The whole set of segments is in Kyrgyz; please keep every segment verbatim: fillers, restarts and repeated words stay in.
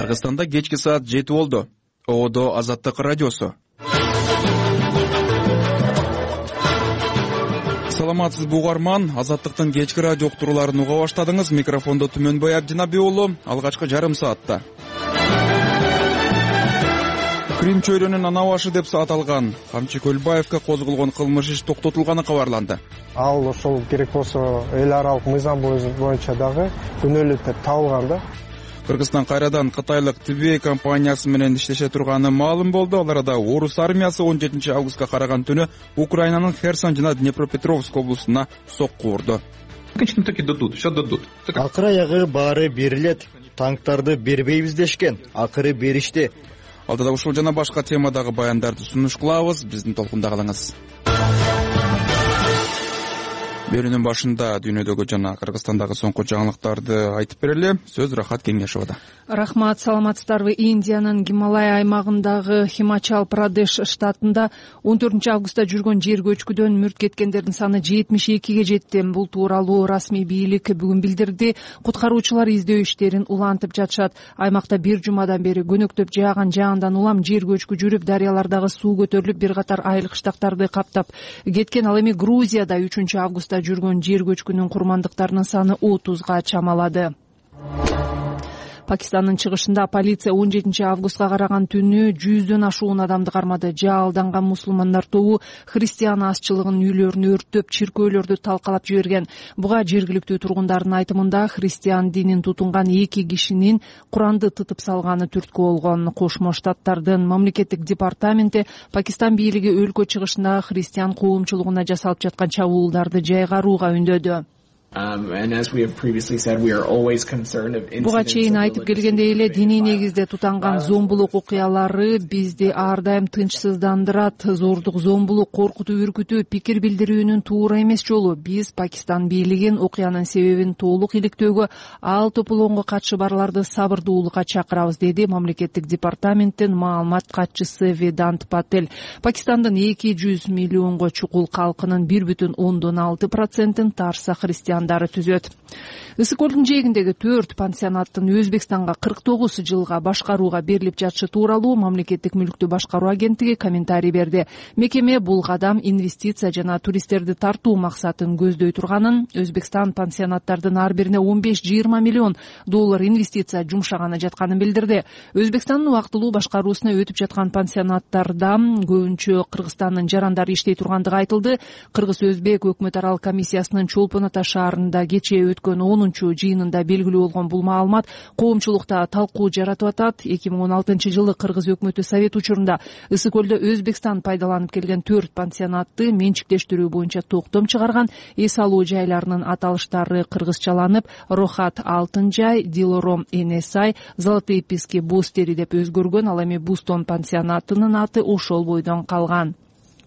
Кыргызстанда кечки саат жети болду. Оодо Азаттык радиосу. Саламатсызбы угарман, Азаттыктын кечки радио уктурууларын уга баштадыңыз. Микрофондо Түмөнбай Абдинабий уулу, алгачкы жарым саатта. Крим чөйрөнүн ана башы деп аталган Камчы Көлбаевка козголгон кылмыш иш токтотулганы кабарланды. Ал ошол керек болсо эл аралык мыйзам боюнча дагы күнөөлүү табылган да. Кыргызстан кайрадан кытайлык Тибей компаниясы менен иштеше турганы маалым болду. Ал арада орус армиясы он жетинчи августка караган түнү Украинанын Херсон жана Днепропетровск облусуна сокку урду. Конечно, таки дадут, все дадут. Акыры аягы баары берилет. Танктарды бербейбиз дешкен, акыры беришти. Алдыда ушул жана башка темадагы баяндарды сунуш кылабыз. Биздин толкунда калыңыз. Берүүнүн башында дүйнөдөгү жана Кыргызстандагы соңку жаңылыктарды айтып берели. Сөз Рахат Кеңешовада. Рахмат, саламатсыздарбы. Индиянын Гималай аймагындагы Химачал Прадеш штатында он төртүнчү августта жүргөн жер көчкүдөн мүрт кеткендердин саны жетимиш экиге жетти. Бул тууралуу расмий бийлик бүгүн билдирди. Куткаруучулар издөө иштерин улантып жатышат. Аймакта бир жумадан бери көнөктөп жааган жаандан улам жер көчкү жүрүп, дарыялардагы суу көтөрүлүп, бир катар айыл кыштактарды каптап кеткен. Ал эми Грузияда үчүнчү августта жүргөн жер көчкүнүн курмандыктарынын саны отузга чамалады. Пакистандын чыгышында полиция он жетинчи августка караган түнү жүздөн ашуун адамды кармады. Жаалданган мусулмандар тобу христиан азчылыгынын үйлөрүн өрттөп, чиркөөлөрдү талкалап жиберген. Буга жергиликтүү тургундардын айтымында христиан динин тутунган эки кишинин Куранды тытып салганы түрткү болгон. Кошмо Штаттардын мамлекеттик департаменти Пакистан бийлиги өлкө чыгышындагы христиан коомчулугуна жасалып жаткан чабуулдарды жайгарууга үндөдү. Буга чейин айтып келгендей эле, диний негизде тутанган зомбулук окуялары бизди ар дайым тынчсыздандырат. Зордук, зомбулук, коркутуу, үркүтүү пикир билдирүүнүн туура эмес жолу. Биз Пакистан бийлигин окуянын себебин толук иликтөөгө, ал тополоңго катышы барларды сабырдуулукка чакырабыз, деди мамлекеттик департаменттин маалымат катчысы Ведант Патель. Пакистандын эки жүз миллионго чукул калкынын бир бүтүн ондон алты процентин тарса христиан түзөт. Ысык көлдүн жээгиндеги төрт пансионаттын Өзбекстанга кырк тогуз жылга башкарууга берилип жатышы тууралуу мамлекеттик мүлктү башкаруу агенттиги комментарий берди. Мекеме бул кадам инвестиция жана туристтерди тартуу максатын көздөй турганын, Өзбекстан пансионаттардын ар бирине он беш жыйырма миллион доллар инвестиция жумшаганы жатканын билдирди. Өзбекстандын убактылуу башкаруусуна өтүп жаткан пансионаттарда көбүнчө Кыргызстандын жарандары иштей тургандыгы айтылды. Кыргыз-Өзбек өкмөт арал комиссиясынын Чолпон Ата шаарында кечээ өткөн онунчу жыйынында белгилүү болгон бул маалымат коомчулукта талкуу жаратып атат. эки миң он алтынчы жылы Кыргыз өкмөтү совет учурунда Ысык көлдө Өзбекстан пайдаланып келген төрт пансионатты менчиктештирүү боюнча токтом чыгарган. Эс алуу жайларынын аталыштары кыргызчаланып Рохат Алтын жай, Дилором Энесай, Золотые пески Бостери деп өзгөргөн. Ал эми Бустон пансионатынын аты ошол бойдон калган.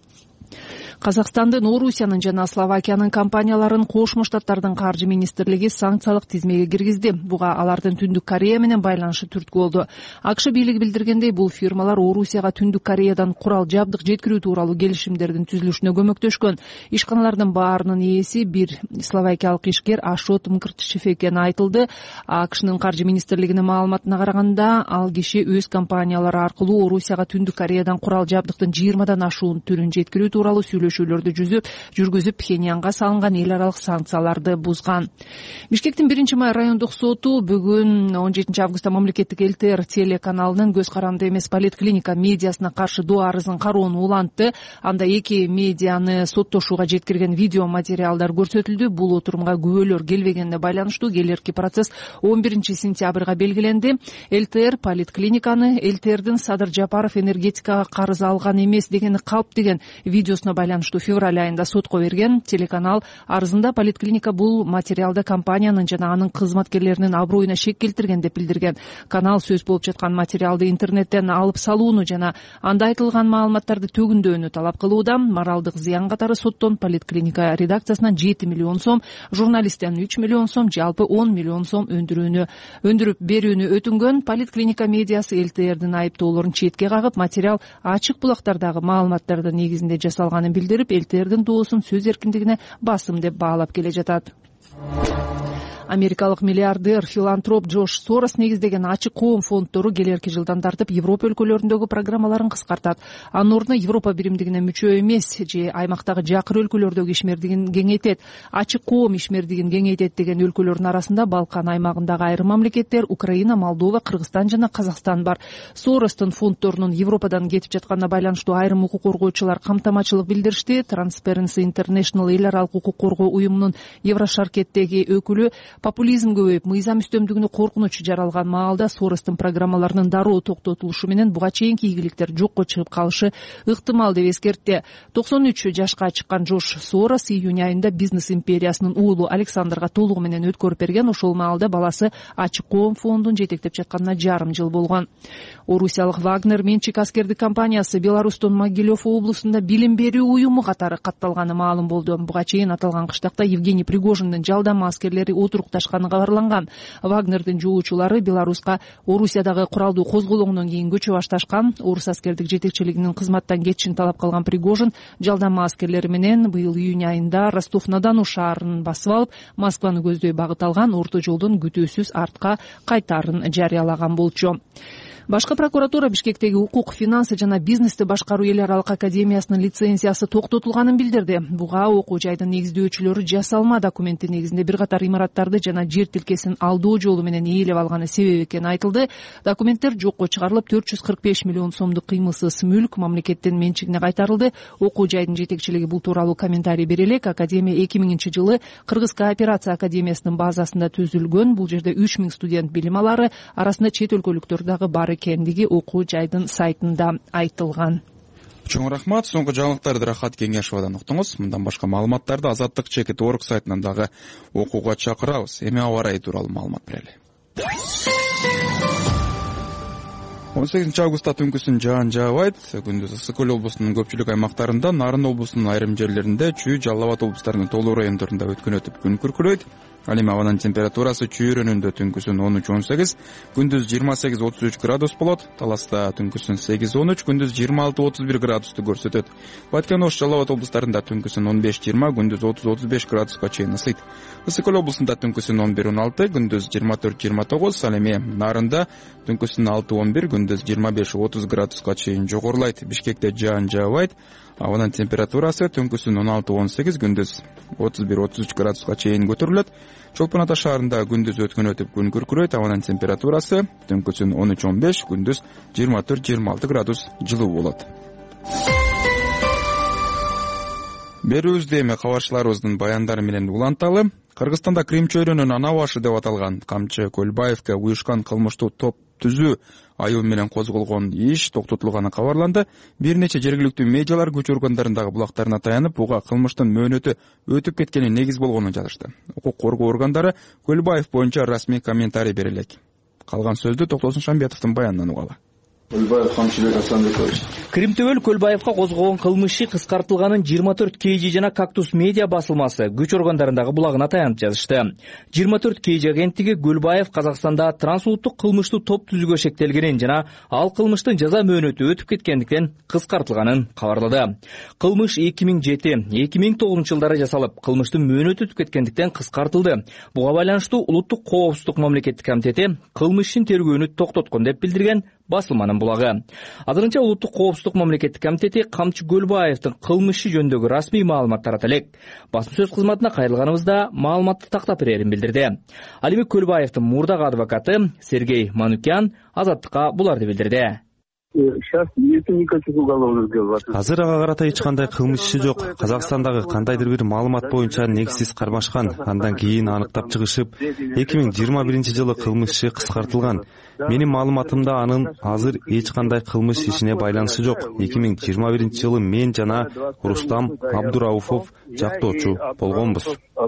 Казакстандын, Орусиянын жана Словакиянын компанияларын Кошмо Штаттардын каржы министрлиги санкциялык тизмеге киргизди. Буга алардын Түндүк Корея менен байланышы түрткү болду. АКШ бийлиги билдиргендей, бул фирмалар Орусияга Түндүк Кореядан курал жабдык жеткирүү тууралуу келишимдердин түзүлүшүнө көмөктөшкөн. Ишканалардын баарынын ээси бир словакиялык ишкер Ашот Мкртчев экени айтылды. АКШнын каржы министрлигинин маалыматына караганда, ал киши өз компаниялары аркылуу Орусияга Түндүк Кореядан курал жабдыктын жыйырмадан ашуун түрүн жеткирүү тууралуу сүйлөшүүлөрдү жүзүп, жүргүзүп Пхеньянга салынган эл аралык санкцияларды бузган. Бишкектин биринчи май райондук соту бүгүн он жетинчи августта мамлекеттик эл тэ эр телеканалынын көз каранды эмес поликлиника медиасына каршы доо арызын кароону улантты. Анда эки медианы соттошууга жеткирген видео материалдар көрсөтүлдү. Бул отурумга күбөлөр келбегенине байланыштуу келерки процесс он биринчи сентябрга белгиленди. эл тэ эр поликлиниканы эл тэ эрдин Садыр Жапаров энергетикага карыз алган эмес дегени калп деген видеосуна байланыштуу февраль айында сотко берген. Телеканал арызында поликлиника бул материалда компаниянын жана анын кызматкерлеринин аброюна шек келтирген деп билдирген. Канал сөз болуп жаткан материалды интернеттен алып салууну жана анда айтылган маалыматтарды төгүндөөнү талап кылууда. Моралдык зыян катары соттон поликлиника редакциясынан жети миллион сом, журналисттен үч миллион сом, жалпы он миллион сом өндүрүүнү өндүрүп берүүнү өтүнгөн. Поликлиника медиасы эл тэ эрдин айыптоолорун четке кагып, материал ачык булактардагы маалыматтардын негизинде жасалганын билдирип, эл тэ эрдин доосун сөз эркиндигине басым деп баалап келе жатат. Америкалык миллиардер филантроп Джош Сорос негиздеген ачык коом фонддору келерки жылдан тартып Европа өлкөлөрүндөгү программаларын кыскартат. Анын ордуна Европа биримдигине мүчө эмес же аймактагы жакыр өлкөлөрдөгү ишмердигин кеңейтет. Ачык коом ишмердигин кеңейтет деген өлкөлөрдүн арасында Балкан аймагындагы айрым мамлекеттер Украина, Молдова, Кыргызстан жана Казакстан бар. Соростун фонддорунун Европадан кетип жатканына байланыштуу айрым укук коргоочулар камтамачылык билдиришти. Transparency International эл аралык укук коргоо уюмунун Еврошаркеттеги өкүлү популизм көбөйүп, мыйзам үстөмдүгүнө коркунуч жаралган маалда Соростун программаларынын дароо токтотулушу менен буга чейинки ийгиликтер жокко чыгып калышы ыктымал деп эскертти. токсон үч жашка чыккан Джош Сорос июнь айында бизнес империясынын уулу Александрга толугу менен өткөрүп берген. Ошол маалда баласы ачык коом фондун жетектеп жатканына жарым жыл болгон. Орусиялык Вагнер менчик аскердик компаниясы Беларустун Могилев облусунда билим берүү уюму катары катталганы маалым болду. Буга чейин аталган кыштакта Евгений Пригожиндин жалдама аскерлери отурукташканы кабарланган. Вагнердин жоочулары Беларуска Орусиядагы куралдуу козголоңдон кийин көчө башташкан. Орус аскердик жетекчилигинин кызматтан кетишин талап кылган Пригожин жалдама аскерлери менен быйыл июнь айында Ростов-на-Дону шаарын басып алып, Москваны көздөй багыт алган орто жолдон күтүүсүз артка кайтаарын жарыялаган болчу. Башкы прокуратура Бишкектеги укук, финансы жана бизнести башкаруу эл аралык академиясынын лицензиясы токтотулганын билдирди. Буга окуу жайдын негиздөөчүлөрү жасалма документи негизинде бир катар имараттарды жана жер тилкесин алдоо жолу менен ээлеп алганы себеп экени айтылды. Документтер жокко чыгарылып, төрт жүз кырк беш миллион сомдук кыймылсыз мүлк мамлекеттин менчигине кайтарылды. Окуу жайдын жетекчилиги бул тууралуу комментарий бере элек. Академия эки миңинчи жылы Кыргыз кооперация академиясынын базасында түзүлгөн. Бул жерде үч миң студент билим алары, арасында чет өлкөлүктөр дагы бар экендиги окуу жайдын сайтында айтылган. Чоң рахмат. Соңку жаңылыктарды Рахат Кеңешовадан уктуңуз. Мындан башка маалыматтарды Азаттык чекит орг сайтынан дагы окууга чакырабыз. Эми аба ырайы тууралуу маалымат берели. он сегизинчи августта түнкүсүн жаан жаабайт. Күндүз ысык көл облусунун көпчүлүк аймактарында, Нарын облусунун айрым жерлеринде, Чүй, Жалал Абад облустарынын толуу райондорунда өткөн өтүп күн күркүрөйт. Ал эми абанын температурасы Чүй районунда түнкүсүн он үч он сегиз, күндүз жыйырма сегиз отуз үч градус болот. Таласта түнкүсүн сегиз он үч, күндүз жыйырма алты отуз бир градусту көрсөтөт. Баткен, Ош, Жалал Абад облустарында түнкүсүн он беш жыйырма, күндүз отуз отуз беш градуска чейин ысыйт. Ысык көл облусунда түнкүсүн он бир он алты, күндүз жыйырма төрт жыйырма тогуз, ал эми Нарында түнкүсүн алты он бир, күндүз жыйырма беш отуз градуска чейин жогорулайт. Бишкекте жаан жаабайт. Абанын температурасы түнкүсүн он алты он сегиз, күндүз отуз бир отуз үч градуска чейин көтөрүлөт. Чолпон Ата шаарында күндүз өткөн өтүп күн күркүрөйт. Абанын температурасы түнкүсүн он үч он беш, күндүз жыйырма төрт жыйырма алты градус жылуу болот. Берүүбүздү эми кабарчыларыбыздын баяндары менен уланталы. Кыргызстанда Крим чөйрөнүн ана башы деп аталган Камчы Көлбаевке уюшкан кылмыштуу топ түзүү айыл менен козголгон иш токтотулганы кабарланды. Бир нече жергиликтүү медиалар күч органдарындагы булактарына таянып, буга кылмыштын мөөнөтү өтүп кеткени негиз болгонун жазышты. Укук коргоо органдары Көлбаев боюнча расмий комментарий бере элек. Калган сөздү Токтосун Шамбетовдун баянынан угалы. Көлбаев Камчыбек Асланбекович. Кримтөбөл Көлбаевка козголгон кылмыш иши кыскартылганын жыйырма төрт кей жи жана Кактус медиа басылмасы күч органдарындагы булагына таянып жазышты. жыйырма төрт кей жи агенттиги Көлбаев Казакстанда трансулуттук кылмыштуу топ түзүүгө шектелгенин жана ал кылмыштын жаза мөөнөтү өтүп кеткендиктен кыскартылганын кабарлады. Кылмыш эки миң жети эки миң тогузунчу жылдары жасалып, кылмыштын мөөнөтү өтүп кеткендиктен кыскартылды. Буга байланыштуу Улуттук коопсуздук мамлекеттик комитети кылмыш ишин тергөөнү токтоткон деп билдирген басылманын булагы. Азырынча Улуттук коопсуздук мамлекеттик комитети Камчы Көлбаевдин кылмышы жөнүндөгү расмий маалымат тарата элек. Басма сөз кызматына кайрылганыбызда маалыматты тактап берерин билдирди. Ал эми Көлбаевдин мурдагы адвокаты Сергей Манукян Азаттыкка буларды билдирди. Азыр ага карата эч кандай кылмыш иши жок. Казакстандагы кандайдыр бир маалымат боюнча негизсиз кармашкан. Андан кийин аныктап чыгышып, эки миң жыйырма биринчи жылы кылмыш иши кыскартылган. Менин маалыматымда анын азыр эч кандай кылмыш ишине байланышы жок. эки миң жыйырма биринчи жылы мен жана Рустам Абдурауфов жактоочу болгонбуз.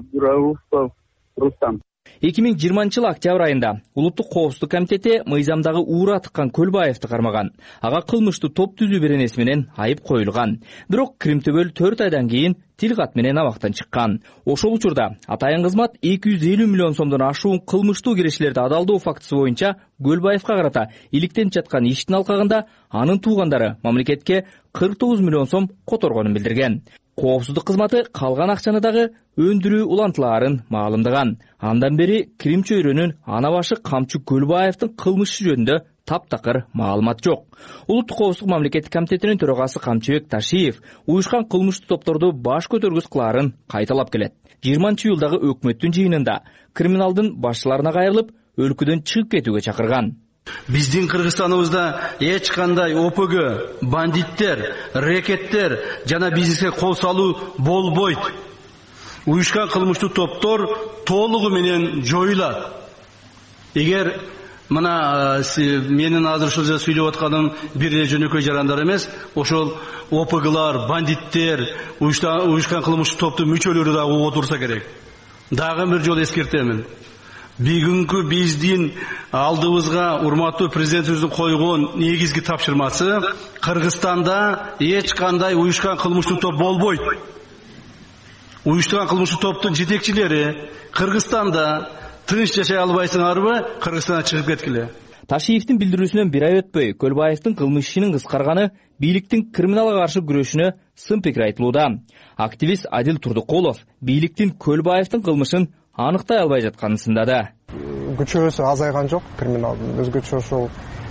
эки миң жыйырманчы жылы октябрь айында Улуттук коопсуздук комитети мыйзамдагы уура тыккан Көлбаевди кармаган. Ага кылмыштуу топ түзүү беренеси менен айып коюлган. Бирок Кримтөбөл төрт айдан кийин тил кат менен абактан чыккан. Ошол учурда атайын кызмат эки жүз элүү миллион сомдон ашуун кылмыштуу кирешилерди адалдоо фактысы боюнча Көлбаевка карата иликтенип жаткан иштин алкагында анын туугандары мамлекетке кырк тогуз миллион сом которгонун билдирген. Коопсуздук кызматы калган акчаны дагы өндүрүү улантылаарын маалымдаган. Андан бери Крим чөйрөнүн ана башы Камчы Көлбаевдин кылмышы жөнүндө таптакыр маалымат жок. Улуттук коопсуздук мамлекеттик комитетинин төрагасы Камчыбек Ташиев уюшкан кылмыштуу топторду баш көтөргүс кылаарын кайталап келет. жыйырманчы июлдагы өкмөттүн жыйынында криминалдын башчыларына кайрылып, өлкөдөн чыгып кетүүгө чакырган. Биздин Кыргызстаныбызда эч кандай О П Г, бандиттер, рекеттер жана бизнеске кол салуу болбойт. Уюшкан кылмыштуу топтор толугу менен жоюлат. Эгер мына менин азыр ушул жерде сүйлөп атканым бир эле жөнөкөй жарандар эмес, ошол О П Глар, бандиттер, уюшкан кылмыштуу топтун мүчөлөрү дагы отурса керек. Дагы бир жолу эскертемин. Бүгүнкү биздин алдыбызга урматтуу президентибиздин койгон негизги тапшырмасы Кыргызстанда эч кандай уюшкан кылмыштуу топ болбойт. Уюштурган кылмыштуу топтун жетекчилери Кыргызстанда тыныч жашай албайсыңарбы, Кыргызстандан чыгып кеткиле. Ташиевдин билдирүүсүнөн бир ай өтпөй Көлбаевдин кылмыш ишинин кыскарганы бийликтин криминалга каршы күрөшүнө сын пикир айтылууда. Активист Адил Турдукулов бийликтин Көлбаевдин кылмышын аныктай албай жатканын сындады. Күчөөсү азайган жок криминалдын. Өзгөчө ошол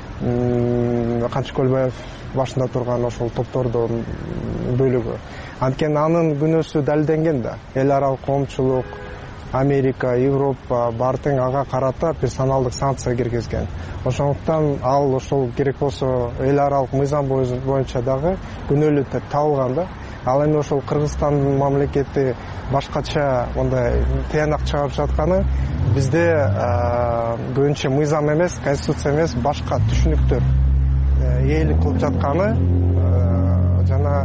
Камчы Көлбаев башында турган ошол топтордун бөлүгү. Анткени анын күнөөсү далилденген да. Эл аралык коомчулук, Америка, Европа баардыгы ага карата персоналдык санкция киргизген. Ошондуктан ал ошол керек болсо эл аралык мыйзам боюнча дагы күнөөлүү деп табылган да. Ал эми ошол Кыргызстандын мамлекети башкача мындай тыянак чыгарып жатканы бизде көбүнчө мыйзам эмес, конституция эмес, башка түшүнүктөр ээлик кылып жатканы жана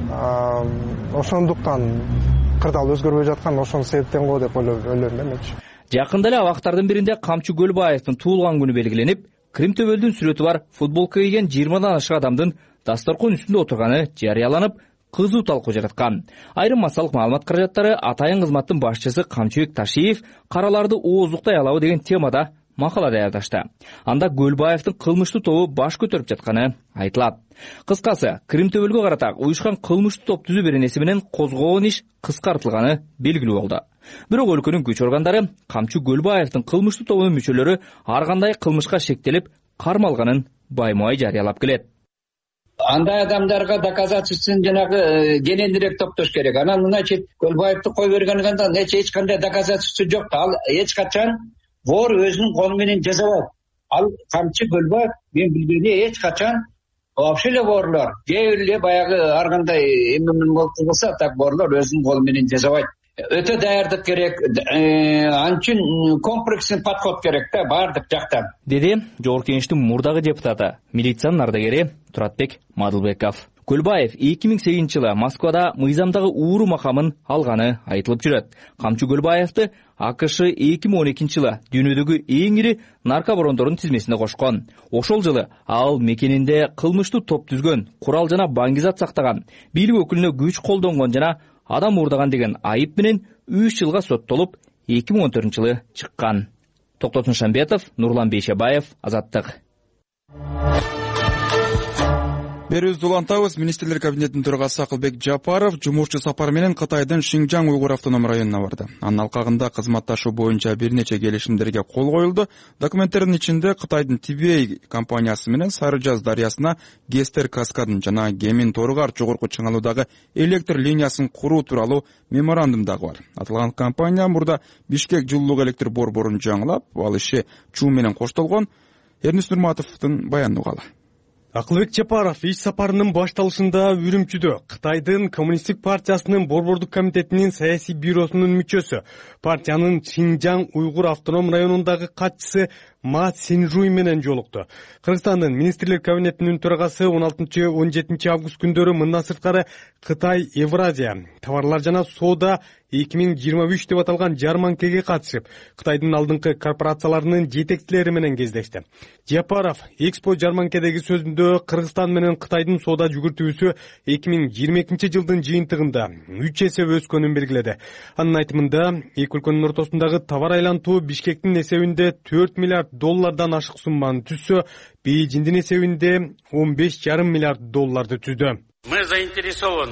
ошондуктан кырдаал өзгөрбөй жаткан ошонун себептен го деп ойлойм да менчи. Жакында эле абактардын биринде Камчы Көлбаевдин туулган күнү белгиленип, Крим төбөлдүн сүрөтү бар футболка кийген жыйырмадан ашык адамдын дасторкон үстүндө отурганы жарыяланып, кызуу талкуу жараткан. Айрым массалык маалымат каражаттары атайын кызматтын башчысы Камчыбек Ташиев караларды ооздуктай алабы деген темада макала даярдашты. Анда Көлбаевдин кылмыштуу тобу баш көтөрүп жатканы айтылат. Кыскасы, Крим төбөлгө карата уюшкан кылмыштуу топ түзүү беренеси менен козгоон иш кыскартылганы белгилүү болду. Бирок өлкөнүн күч органдары Камчы Көлбаевдин кылмыштуу тобунун мүчөлөрү ар кандай кылмышка шектелип кармалганын баймай жарыялап келет. Андай адамдарга доказательствосын жанагы кененирээк топтош керек. Анан мыначы Көлбаевди кой бергенден эч кандай доказательство жок. Ал эч качан вор өзүнүн колу менен жасабайт. Ал Камчы Көлбаев мен билгени эч качан вообще эле ворлор, кээ бир эле баягы ар кандай эмнемен болсо так ворлор өзүнүн колу менен жасабайт. Өтө даярдык керек, анчын комплексный подход керек да баардык жактан. Деди Жогорку Кеңештин мурдагы депутаты, милициянын ардагери Туратбек Мадылбеков. Көлбаев эки миң сегизинчи жылы Москвада мыйзамдагы ууру макамын алганы айтылып жүрөт. Камчы Көлбаевди А К Ш эки миң он экинчи жылы дүйнөдөгү эң ири наркобарондордун тизмесине кошкон. Ошол жылы ал мекенинде кылмыштуу топ түзгөн, курал жана баңгизат сактаган, бийлик өкүлүнө күч колдонгон жана адам уурдаган деген айып менен үч жылга соттолуп, эки миң он төртүнчү жылы чыккан. Токтосун Шамбетов, Нурлан Бейшебаев, Азаттык. Берүүбүздү улантабыз. Министрлер кабинетинин төрагасы Акылбек Жапаров жумушчу сапар менен Кытайдын Шинжаң уйгур автоном районуна барды. Анын алкагында кызматташуу боюнча бир нече келишимдерге кол коюлду. Документтердин ичинде Кытайдын Тибей компаниясы менен Сары Жаз дарыясына Гестер каскадын жана Гемин Торгар жогорку чыңалуудагы электр линиясын куруу тууралуу меморандум дагы бар. Аталган компания мурда Бишкек жылуулук электр борборун жаңылап, ал иши чуу менен коштолгон. Эрнис Нурматовдун баянын угалы. Акылбек Жапаров иш сапарынын башталышында Үрүмчүдө Кытайдын Коммунисттик партиясынын борбордук комитетинин саясий бюросунун мүчөсү, партиянын Шинжаң уйгур автоном районундагы катчысы Ма Синжуй менен жолукту. Кыргызстандын министрлер кабинетинин төрагасы он алтынчы он жетинчи август күндөрү мындан сырткары Кытай Евразия товарлар жана соода эки миң жыйырма үч деп аталган жарманкеге катышып, Кытайдын алдыңкы корпорацияларынын жетекчилери менен кездешти. Жапаров Экспо жарманкедеги сөзүндө Кыргызстан менен Кытайдын соода жүгүртүүсү эки миң жыйырма экинчи жылдын жыйынтыгында үч эсе өскөнүн белгиледи. Анын айтымында эки өлкөнүн ортосундагы товар айлантуу Бишкектин эсебинде төрт миллиард доллардан ашык сумманы түзсө, Бейжиңдин эсебинде он беш жарым миллиард долларды түздү. Мы заинтересованы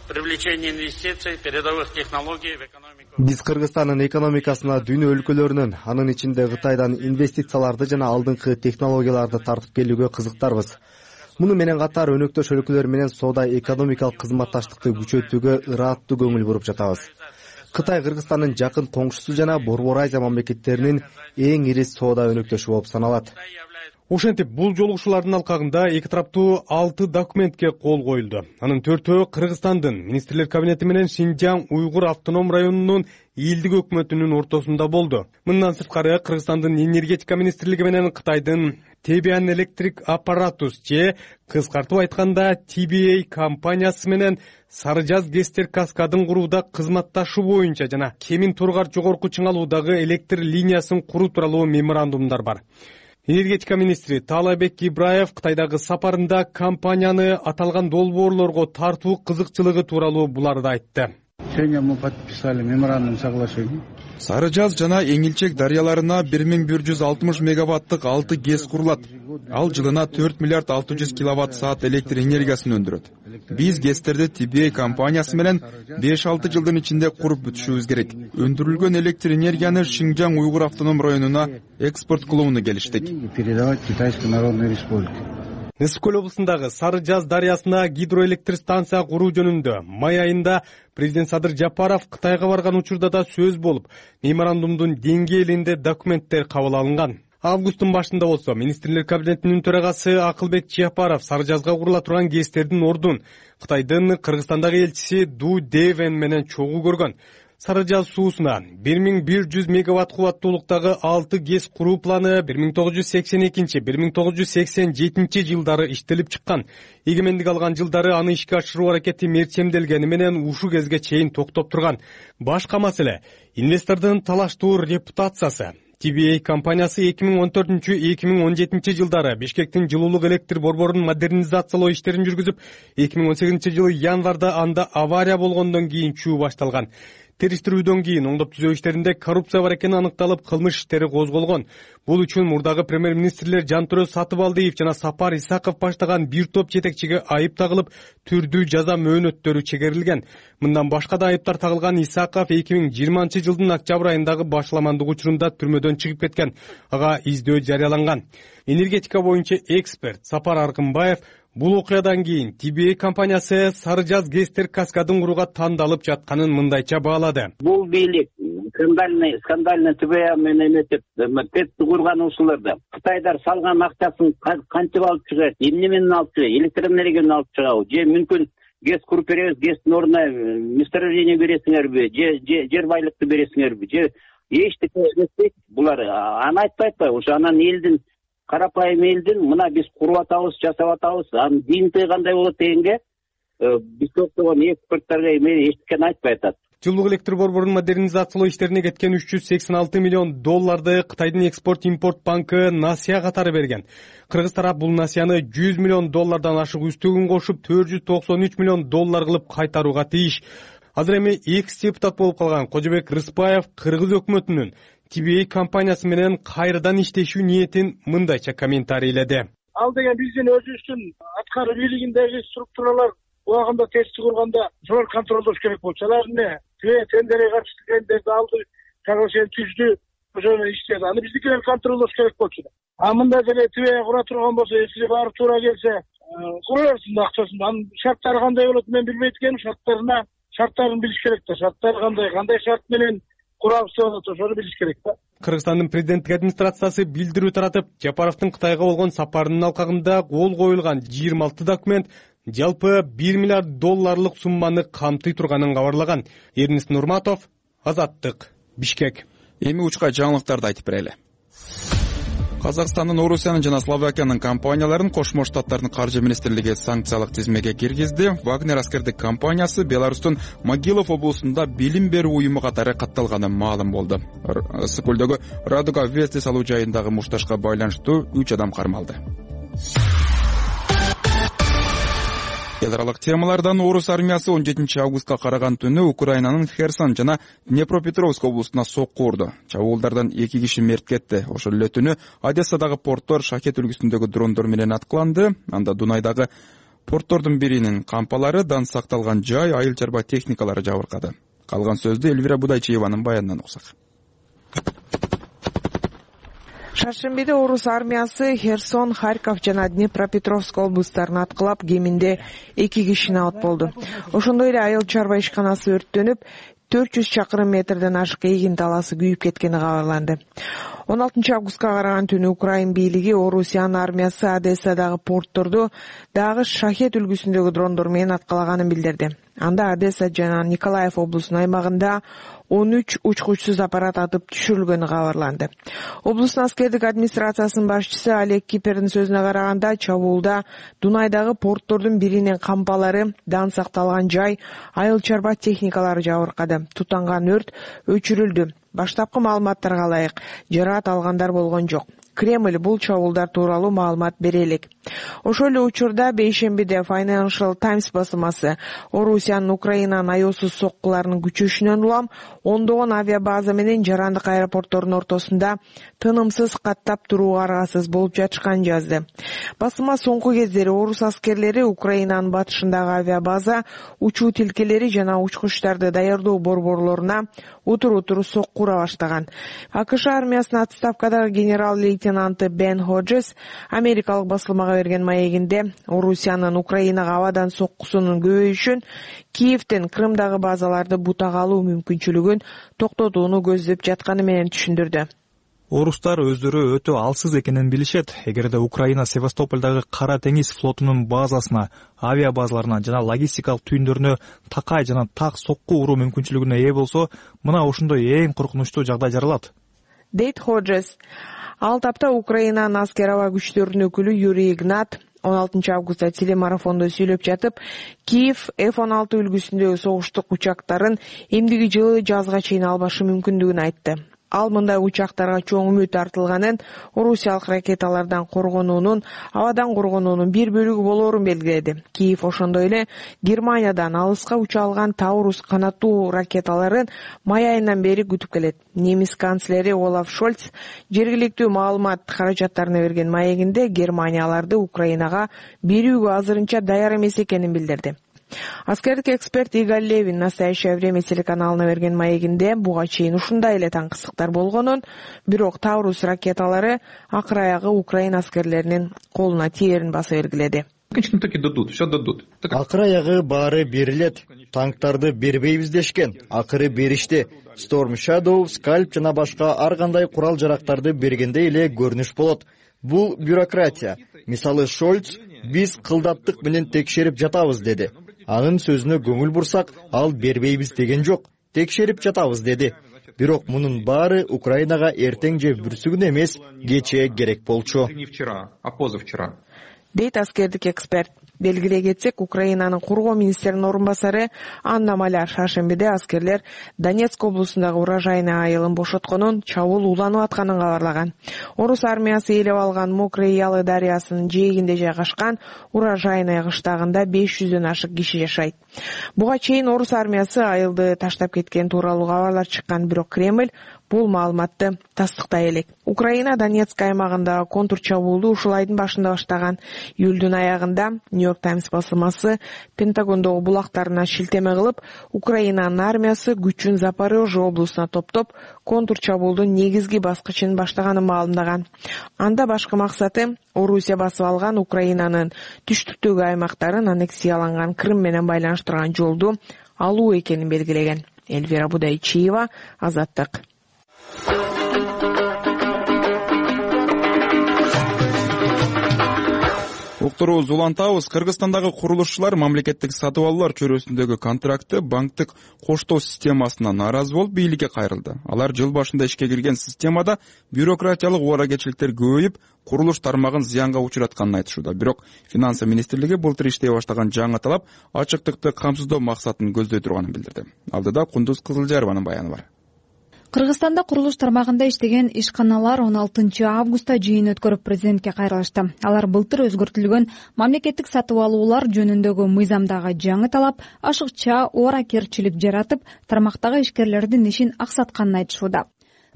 привлечение инвестиций, передовых технологий в экономику. Биз Кыргызстандын экономикасына дүйнө өлкөлөрүнөн, анын ичинде Кытайдан инвестицияларды жана алдыңкы технологияларды тартып келүүгө кызыктарбыз. Муну менен катар өнөктөш өлкөлөр менен соода экономикалык кызматташтыкты күчөтүүгө ырааттуу көңүл буруп жатабыз. Кытай Кыргызстандын жакын коңшусу жана Борбор Азия мамлекеттеринин эң ири соода өнөктөшү болуп саналат. Ошентип, бул жолугушуулардын алкагында эки тараптуу алты документке кол коюлду. Анын төртөө Кыргызстандын Министрлер кабинети менен Шинжаң Уйгур автоном районунун элдик өкмөтүнүн ортосунда болду. Мындан сырткары Кыргызстандын энергетика министрлиги менен Кытайдын Тебиан Electric Apparatus же кыскартып айтканда Ти Би Эй компаниясы менен Сары Жаз Гестер каскадын курууда кызматташуу боюнча жана Кемин Тургар жогорку чыңалуудагы электр линиясын куруу тууралуу меморандумдар бар. Энергетика министри Таалайбек Ибраев Кытайдагы сапарында компанияны аталган долбоорлорго тартуу кызыкчылыгы тууралуу буларды айтты. Сегодня мы подписали меморандум соглашения. Сары Жаз жана Эңилчек дарыяларына бир миң бир жүз алтымыш мегаваттык алты ГЭС курулат. Ал жылына төрт миллиард алты жүз киловатт саат электр энергиясын өндүрөт. Биз ГЭСтерди Ти Би Эй компаниясы менен беш алты жылдын ичинде куруп бүтүшүбүз керек. Өндүрүлгөн электр энергияны Шинжаң Уйгур автоном районуна экспорт кылууну келиштик. Передавать Китайской Народной Республике. Ысык көл облусундагы Сары Жаз дарыясына гидроэлектр станция куруу жөнүндө май айында президент Садыр Жапаров Кытайга барган учурда да сөз болуп, меморандумдун деңгээлинде документтер кабыл алынган. Августтун башында болсо Министрлер кабинетинин төрагасы Акылбек Жапаров Сары Жазга курула турган ГЭСтердин ордун Кытайдын Кыргызстандагы элчиси Ду Девен менен чогуу көргөн. Сары Жаз суусуна бир миң бир жүз мегаватт кубаттуулуктагы алты ГЭС куруу планы бир миң тогуз жүз сексен экинчи — бир миң тогуз жүз сексен жетинчи жылдары иштелип чыккан. Эгемендик алган жылдары аны ишке ашыруу аракети мерчемделгени менен ушул кезге чейин токтоп турган. Башка маселе инвестордун талаштуу репутациясы. Ти Би Эй компаниясы эки миң он төртүнчү — эки миң он жетинчи жылдары Бишкектин жылуулук электр борборун модернизациялоо иштерин жүргүзүп, эки миң он сегизинчи жылы январда анда авария болгондон кийин чуу башталган. Териштирүүдөн кийин оңдоп түзөө иштеринде коррупция бар экени аныкталып, кылмыш иштери козголгон. Бул үчүн мурдагы премьер-министрлер Жантөрө Сатыбалдиев жана Сапар Исаков баштаган бир топ жетекчиге айып тагылып, түрдүү жаза мөөнөттөрү чегерилген. Мындан башка да айыптар тагылган Исаков эки миң жыйырманчы жылдын октябрь айындагы башламандык учурунда түрмөдөн чыгып кеткен. Ага издөө жарыяланган. Энергетика боюнча эксперт Сапар Аркынбаев бул окуядан кийин Ти Би Эй компаниясы Сары Жаз Гестер каскадын курууга тандалып жатканын мындайча баалады. Бул бийлик скандальный скандальный Ти Би Эй менен өтүп, петти курган ушуларды Кытайдар салган акчасын кантип алып чыгат, эмне менен алып чыгат, электр энергияны алып чыгабы, же мүмкүн ГЭС куруп беребиз, ГЭСтин ордуна месторождение бересиңерби, же жер байлыкты бересиңерби, же эчтеке эметпейт. Булар аны айтпайт ба? Ошо анан элдин карапайым элдин мына биз куруп атабыз, жасап атабыз, анын дийинти кандай болот дегенге биз токтогон экспорттарга эме эчтекени айтпай атат. Жылдык электр борборунун модернизациялоо иштерине кеткен үч жүз сексен алты миллион долларды Кытайдын экспорт-импорт банкы насыя катары берген. Кыргыз тарап бул насыяны жүз миллион доллардан ашык үстүгүн кошуп төрт жүз токсон үч миллион доллар кылып кайтарууга тийиш. Азыр эми экс депутат болуп калган Кожобек Рыспаев Кыргыз өкмөтүнүн Ти Би Эй компаниясы менен кайрадан иштешүү ниетин мындайча комментарийледи. Ал деген биздин өзүбүздүн аткаруу бийлигиндеги структуралар убагында тести курганда зор контролдош керек болчу. Алар эмне? Тендерге каршы тендерди алды, соглашение түздү, ошону иштеди. Аны биздики менен контролдош керек болчу. А мында деле Ти Би Эй кура турган болсо, эсиге барып туура келсе, курарсың да акчасын. Анын шарттары кандай болот мен билбейт экенмин. Шарттарына шарттарын билиш керек да. Шарттары кандай, кандай шарт менен курабыз деп атат, ошону билиш керек да. Кыргызстандын президенттик администрациясы билдирүү таратып, Жапаровдун Кытайга болгон сапарынын алкагында кол коюлган жыйырма алты документ жалпы бир миллиард долларлык сумманы камтый турганын кабарлаган. Эрнис Нурматов, Азаттык, Бишкек. Эми учка жаңылыктарды айтып берели. Казакстандын, Орусиянын жана Словакиянын компанияларын Кошмо Штаттардын каржы министрлиги санкциялык тизмеге киргизди. Вагнер аскердик компаниясы Беларустун Могилов облусунда билим берүү уюму катары катталганы маалым болду. Ысык көлдөгү Радуга Вести салуу жайындагы мушташка байланыштуу үч адам кармалды. Эл аралык темалардан Орус армиясы он жетинчи августка караган түнү Украинанын Херсон жана Днепропетровск облусуна сокку урду. Чабуулдардан эки киши мерт кетти. Ошол эле түнү Одессадагы порттор шакет үлгүсүндөгү дрондор менен аткыланды. Анда Дунайдагы Порттордун биринин кампалары, дан сакталган жай, айыл чарба техникалары жабыркады. Калган сөздү Элвира Будайчиеванын баянынан уксак. Шаршембиде орус армиясы Херсон, Харьков жана Днепропетровск облустарын аткылап, кеминде эки кишини алып болду. Ошондой эле айыл чарба ишканасы өрттөнүп, төрт жүз чакырым метрден ашык эгин таласы күйүп кеткени кабарланды. он алтынчы августка караган түнү Украин бийлиги Орусиянын армиясы Одессадагы портторду дагы шахет үлгүсүндөгү дрондор менен аткалаганын билдирди. Анда Одесса жана Николаев облусунун аймагында он үч учкучсуз аппарат атып түшүрүлгөнү кабарланды. Облустун аскердик администрациясынын башчысы Олег Кипердин сөзүнө караганда, чабуулда Дунайдагы порттордун биринин кампалары, дан сакталган жай, айыл чарба техникалары жабыркады. Тутанган өрт өчүрүлдү. Баштапкы маалыматтарга ылайык, жараат алгандар болгон жок. Кремль бул чабуулдар тууралуу маалымат бере элек. Ошол эле учурда бейшембиде Financial Times басылмасы Орусиянын Украинанын аеосуз соккуларынын күчөшүнөн улам ондогон авиабаза менен жарандык аэропорттордун ортосунда тынымсыз каттап турууга аргасыз болуп жатышканын жазды. Басылма соңку кездери орус аскерлери Украинанын батышындагы авиабаза, учуу тилкелери жана учкучтарды даярдоо борборлоруна утур-утур сокку ура баштаган. АКШ армиясынын отставкадагы генерал-лейтенанты Бен Ходжес америкалык басылмага берген маегинде Орусиянын Украинага абадан соккусунун көбөйүшүн, Киевден Крымдагы базаларды бутага алуу мүмкүнчүлүгүн токтотууну көздөп жатканы менен түшүндүрдү. Орустар өздөрү өтө алсыз экенин билишет. Эгерде Украина Севастополдагы Кара деңиз флотунун базасына, авиабазаларына жана логистикалык түйүндөрүнө такай жана так сокку уруу мүмкүнчүлүгүнө ээ болсо, мына ошондой эң коркунучтуу жагдай жаралат, дейт Ходжес. Ал тапта Украинанын аскер аба күчтөрүнүн өкүлү Юрий Игнат он алтынчы августта телемарафондо сүйлөп жатып, Киев эф он алты үлгүсүндөгү согуштук учактарын эмдиги жылы жазга чейин албашы мүмкүндүгүн айтты. Ал мындай учактарга чоң үмүт артылганын, орусиялык ракеталардан коргонуунун, абадан коргонуунун бир бөлүгү болоорун белгиледи. Киев ошондой эле Германиядан алыска уча алган Таурус канаттуу ракеталарын май айынан бери күтүп келет. Немис канцлери Олаф Шольц жергиликтүү маалымат каражаттарына берген маегинде Германияларды Украинага берүүгө азырынча даяр эмес экенин билдирди. Аскердик эксперт Игорь Левин «Настоящее время» телеканалына берген маегинде буга чейин ушундай эле таңкысыктар болгонун, бирок Таурус ракеталары акыр аягы Украина аскерлеринин колуна тиерин баса белгиледи. Акыр аягы баары берилет. Танктарды бербейбиз дешкен. Акыры беришти. Storm Shadow, Scalp жана башка ар кандай курал жарактарды бергенде эле көрүнүш болот. Бул бюрократия. Мисалы Шольц биз кылдаттык менен текшерип жатабыз деди. Анын сөзүнө көңүл бурсак, ал бербейбиз деген жок. Текшерип жатабыз деди. Бирок мунун баары Украинага эртең же бүрсүгүн эмес, кечээ керек болчу, дейт аскердик эксперт. Белгилей кетсек, Украинанын кургоо министринин орун басары Анна Маляр шаршембиде аскерлер Донецк облусундагы урожайный айылын бошотконун, чабуул уланып атканын кабарлаган. Орус армиясы ээлеп алган Мокрый Ялы дарыясынын жээгинде жайгашкан урожайный кыштагында беш жүздөн ашык киши жашайт. Буга чейин орус армиясы айылды таштап кеткен тууралуу кабарлар чыккан, бирок Кремль бул маалыматты тастыктай элек. Украина Донецк аймагында контур чабуулду ушул айдын башында баштаган. Июлдун аягында Нью-Йорк Таймс басылмасы Пентагондогу булактарына шилтеме кылып, Украинанын армиясы күчүн Запорожье облусуна топтоп, контур чабуулдун негизги баскычын баштаганын маалымдаган. Анда башкы максаты Орусия басып алган Украинанын түштүктөгү аймактарын аннексияланган Крым менен байланыштырган жолду алуу экенин белгилеген. Элвира Будайчиева, Азаттык. Уктурубуз улантабыз. Кыргызстандагы курулушчулар мамлекеттик сатып алуулар чөйрөсүндөгү контрактты банктык коштоо системасына нааразы болуп бийликке кайрылды. Алар жыл башында ишке кирген системада бюрократиялык убара-кетчиликтер көбөйүп, курулуш тармагын зыянга учуратканын айтышууда. Бирок Финансы министрлиги былтыр иштей баштаган жаңы талап ачыктыкты камсыздоо максатын көздөй турганын билдирди. Алдыда Кундуз Кызылжарованын баяны бар. Кыргызстанда курулуш тармагында иштеген ишканалар он алтынчы августта жыйын өткөрүп президентке кайрылышты. Алар былтыр өзгөртүлгөн мамлекеттик сатып алуулар жөнүндөгү мыйзамдагы жаңы талап ашыкча ооракерчилик жаратып, тармактагы ишкерлердин ишин аксатканын айтышууда.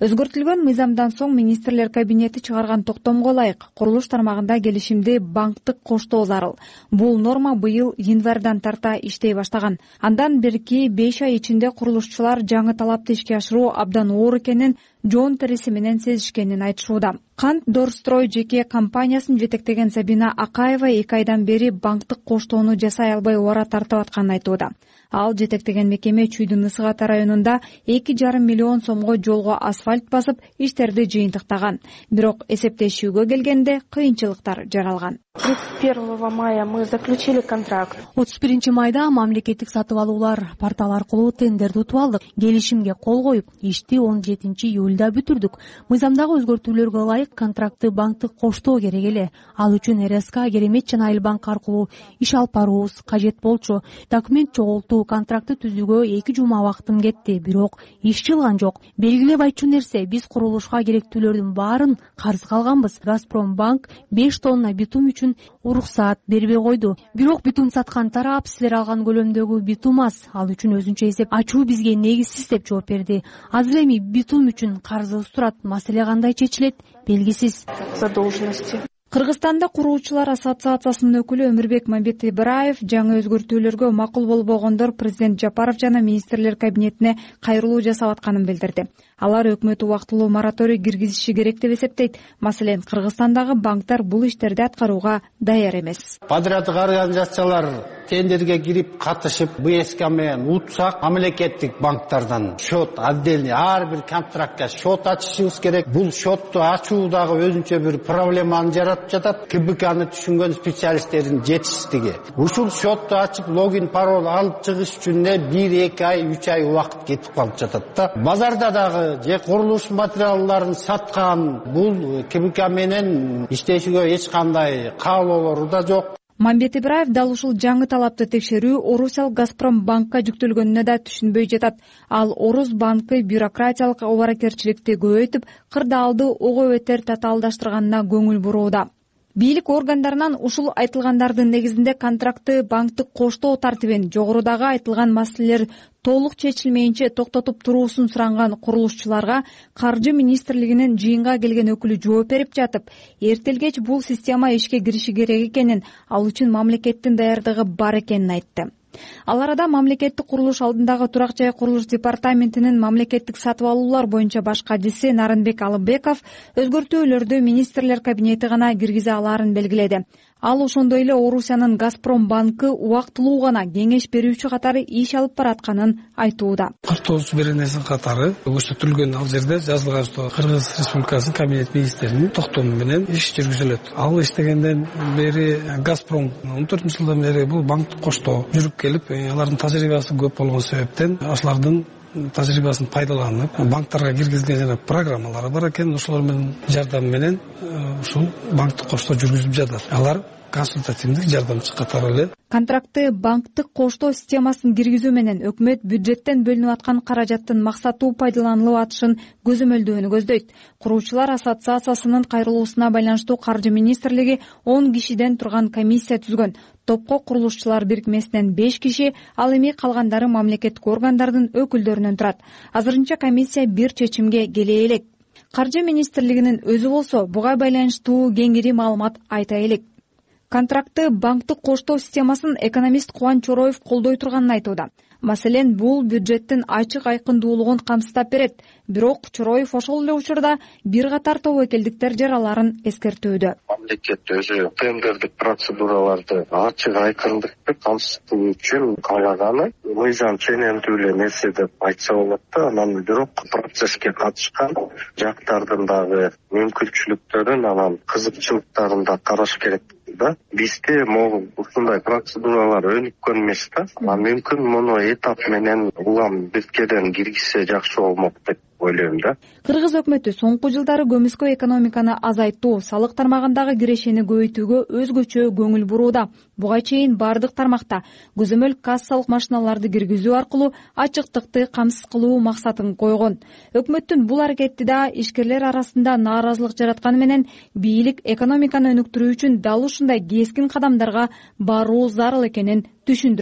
Өзгөртүлгөн мыйзамдан соң министрлер кабинети чыгарган токтомго ылайык курулуш тармагында келишимди банктык коштоо зарыл. Бул норма быйыл январдан тарта иштей баштаган. Андан берки беш ай ичинде курулушчулар жаңы талапты ишке ашыруу абдан оор экенин жоон териси менен сезишкенин айтышууда. Кант Дорстрой жеке компаниясын жетектеген Сабина Акаева эки айдан бери банктык коштоону жасай албай убара тартып атканын айтууда. Ал жетектеген мекеме Чүйдүн Ысык Ата районунда эки жарым миллион сомго жолго асфальт басып иштерди жыйынтыктаган. Бирок эсептешүүгө келгенде кыйынчылыктар жаралган. тридцать первого мая мы заключили контракт. отуз биринчи майда мамлекеттик сатып алуулар порталы аркылуу тендерди утуп алдык. Келишимге кол коюп, ишти он жетинчи июлда бүтүрдүк. Мыйзамдагы өзгөртүүлөргө ылайык контрактты банктык коштоо керек эле. Ал үчүн эр эс ка, Керемет жана Айыл банк аркылуу иш алып баруубуз кажет болчу. Документ чогултуу, контрактты түзүүгө эки жума убактым кетти, бирок иш жылган жок. Белгилеп айтчу нерсе, биз курулушка керектүүлөрдүн баарын карызга алганбыз. Газпромбанк беш тонна битум үчүн уруксаат бербей койду. Бирок битум саткан тарап силер алган көлөмдөгү битум аз. Ал үчүн өзүнчө эсеп ачуу бизге негизсиз деп жооп берди. Азыр эми битум үчүн карызыбыз турат. Маселе кандай чечилет белгисиз. Задолженности. Кыргызстанда куруучулар ассоциациясынын өкүлү Өмүрбек Мамбетибраев жаңы өзгөртүүлөргө макул болбогондор президент Жапаров жана министрлер кабинетине кайрылуу жасап атканын билдирди. Алар өкмөт убактылуу мораторий киргизиши керек деп эсептейт. Маселен, Кыргызстандагы банктар бул иштерди аткарууга даяр эмес. Подряддык организациялар тендерге кирип катышып, бэ эс ка менен утсак, мамлекеттик банктардан счет отдельный ар бир контрактка счет ачышыбыз керек. Бул счетту ачуудагы өзүнчө бир проблеманы жаратып жатат. ка бэ каны түшүнгөн специалисттердин жетишсиздиги. Ушул счетту ачып, логин, пароль алып чыгыш үчүн бир эки ай, үч ай убакыт кетип калып жатат да. Базарда дагы же курулуш материалдарын саткан бул ка бэ ка менен иштешиге эч кандай каалоолору да жок. Мамбет Ибраев дал ушул жаңы талапты текшерүү Орусал Газпромбанкка жүктөлгөнүнө да түшүнбөй жатат. Ал Орус банкы бюрократиялык обаракерчиликти көбөйтүп, кырдаалды ого бетер татаалдаштырганына көңүл бурууда. Бийлик органдарынан ушул айтылгандардын негизинде контрактты банктык коштоо тартибин жогорудагы айтылган маселелер толук чечилмейинче токтотуп туруусун суранган курулушчуларга Каржы министрлигинин жыйынга келген өкүлү жооп берип жатып, эртелгеч бул система ишке кириши керек экенин, ал үчүн мамлекеттин даярдыгы бар экенин айтты. Ал арада мамлекеттик курулуш алдындагы турак жай курулуш департаментинин мамлекеттик сатып алуулар боюнча баш катчысы Нарынбек Алыбеков өзгөртүүлөрдү министрлер кабинети гана киргизе алаарын белгиледи. Ал ошондой эле Орусиянын Газпромбанкы убактылуу гана кеңеш берүүчү катары иш алып баратканын айтууда. кырк тогуз беренесин катары көрсөтүлгөн ал жерде жазылган что Кыргыз Республикасынын кабинет министринин токтому менен иш жүргүзүлөт. Ал иштегенден бери Газпром он төртүнчү жылдан бери бул банктык коштоо жүрүп келип, алардын тажрыйбасы көп болгон себептен ошолордун тажрыйбасын пайдаланып, банктарга киргизген жана программалары бар экен, ошолор менен жардам менен ушул банктык коштоо жүргүзүп жатат. Алар консультативдик жардамчы катары эле. Контрактты банктык коштоо системасын киргизүү менен өкмөт бюджеттен бөлүнүп аткан каражаттын максаттуу пайдаланылып атышын көзөмөлдөөнү көздөйт. Куруучулар ассоциациясынын кайрылуусуна байланыштуу Каржы министрлиги он кишиден турган комиссия түзгөн. Топко курулушчулар бирикмесинен беш киши, ал эми калгандары мамлекеттик органдардын өкүлдөрүнөн турат. Азырынча комиссия бир чечимге келе элек. Каржы министрлигинин өзү болсо буга байланыштуу кеңири маалымат айта элек. Контрактты банктык коштоо системасын экономист Кубан Чороев колдой турганын айтууда. Маселен, бул бюджеттин ачык айкындуулугун камсыздап берет. Бирок Чороев ошол эле учурда бир катар тобокелдиктер жараларын эскертүүдө. Мамлекет өзү тендердик процедураларды ачык айкындыкты камсыздоо үчүн каалаганы мыйзам ченемдүү эле нерсе деп айтса болот да. Анан бирок процесске катышкан жактардын дагы мүмкүнчүлүктөрүн, анан кызыкчылыктарын да караш керек да. Бизде могу ушундай процедуралар өнүккөн эмес да. Мүмкүн муну этап менен улам биркеден киргизсе жакшы болмок деп ойлойм да. Кыргыз өкмөтү соңку жылдары көмүскө экономиканы азайтуу, салык тармагындагы кирешени көбөйтүүгө өзгөчө көңүл бурууда. Буга чейин бардык тармакта көзөмөл кассалык машиналарды киргизүү аркылуу ачыктыкты камсыз кылуу максатын койгон. Өкмөттүн бул аракети да ишкерлер арасында нааразылык жаратканы менен бийлик экономиканы өнүктүрүү үчүн дал ушундай кескин кадамдарга баруу зарыл экенин түшүндүрүп келет.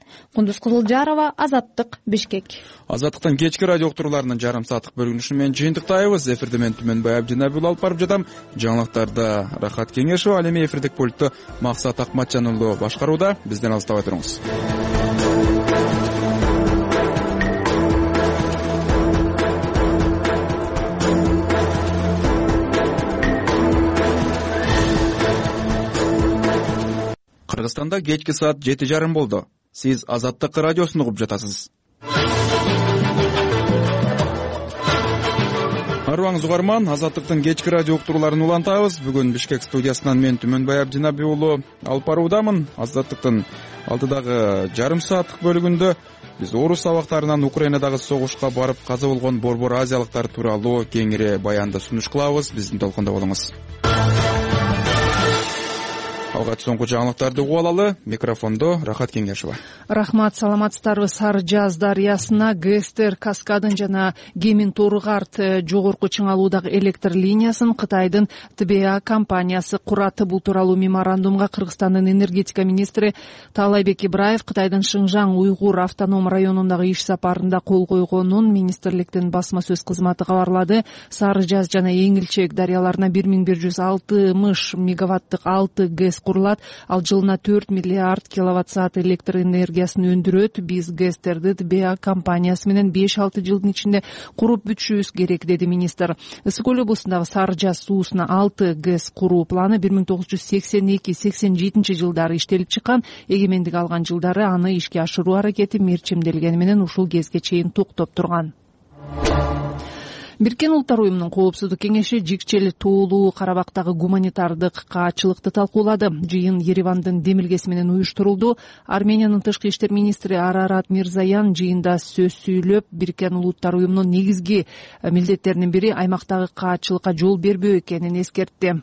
Кундуз Кызылжарова, Азаттык, Бишкек. Азаттыктын кечки радио уктурууларынын жарым сааттык бөлүнүшү менен жыйынтыктайбыз. Эфирде мен Түмөнбай Абдинабиул алып барып жатам. Жаңылыктарда Рахат Кеңешова, ал эми эфирдик пультту Максат Акматжан уулу башкарууда. Бизден алыстабай туруңуз. Кыргызстанда кечки саат жети жарым болду. Сиз Азаттык радиосун угуп жатасыз. Арыбаңыз угарман, Азаттыктын кечки радио уктурууларын улантабыз. Бүгүн Бишкек студиясынан мен Түмөнбай Абдинабиулу алып баруудамын. Азаттыктын алдыдагы жарым сааттык бөлүгүндө биз орус абактарынан Украинадагы согушка барып каза болгон борбор азиялыктар тууралуу кеңири баянды сунуш кылабыз. Биздин толкунда болуңуз. Алгач соңку жаңылыктарды угуп алалы. Микрофондо Рахат Кеңешова. Рахмат, саламатсыздарбы. Сары Жаз дарыясына Гэстер, Каскадын жана Гемин Торгарт жогорку чыңалуудагы электр линиясын Кытайдын тэ бэ а компаниясы курат. Бул тууралуу меморандумга Кыргызстандын энергетика министри Таалайбек Ибраев Кытайдын Шыңжаң уйгур автоном районундагы иш сапарында кол койгонун министрликтин басма сөз кызматы кабарлады. Сары Жаз жана Эңилчек дарыяларына бир миң бир жүз алтымыш мегаваттык алты ГЭС курулат. Ал жылына төрт миллиард киловатт саат электр энергиясын өндүрөт. Биз Гэстерди тэ бэ а компаниясы менен беш алты жылдын ичинде куруп бүтүшүбүз керек, деди министр. Ысык көл облусундагы Сары Жаз суусуна алты ГЭС куруу планы бир миң тогуз жүз сексен эки сексен жетинчи жылдары иштелип чыккан. Эгемендик алган жылдары аны ишке ашыруу аракети мерчимделгени менен ушул кезге чейин токтоп турган. Бириккен Улуттар уюмунун Коопсуздук кеңеши Жикчел тоолуу Карабактагы гуманитардык каачылыкты талкуулады. Жыйын Еревандын демилгеси менен уюштурулду. Армениянын тышкы иштер министри Арарат Мирзаян жыйында сөз сүйлөп, Бириккен Улуттар уюмунун негизги милдеттеринин бири аймактагы каачылыкка жол бербөө экенин эскертти.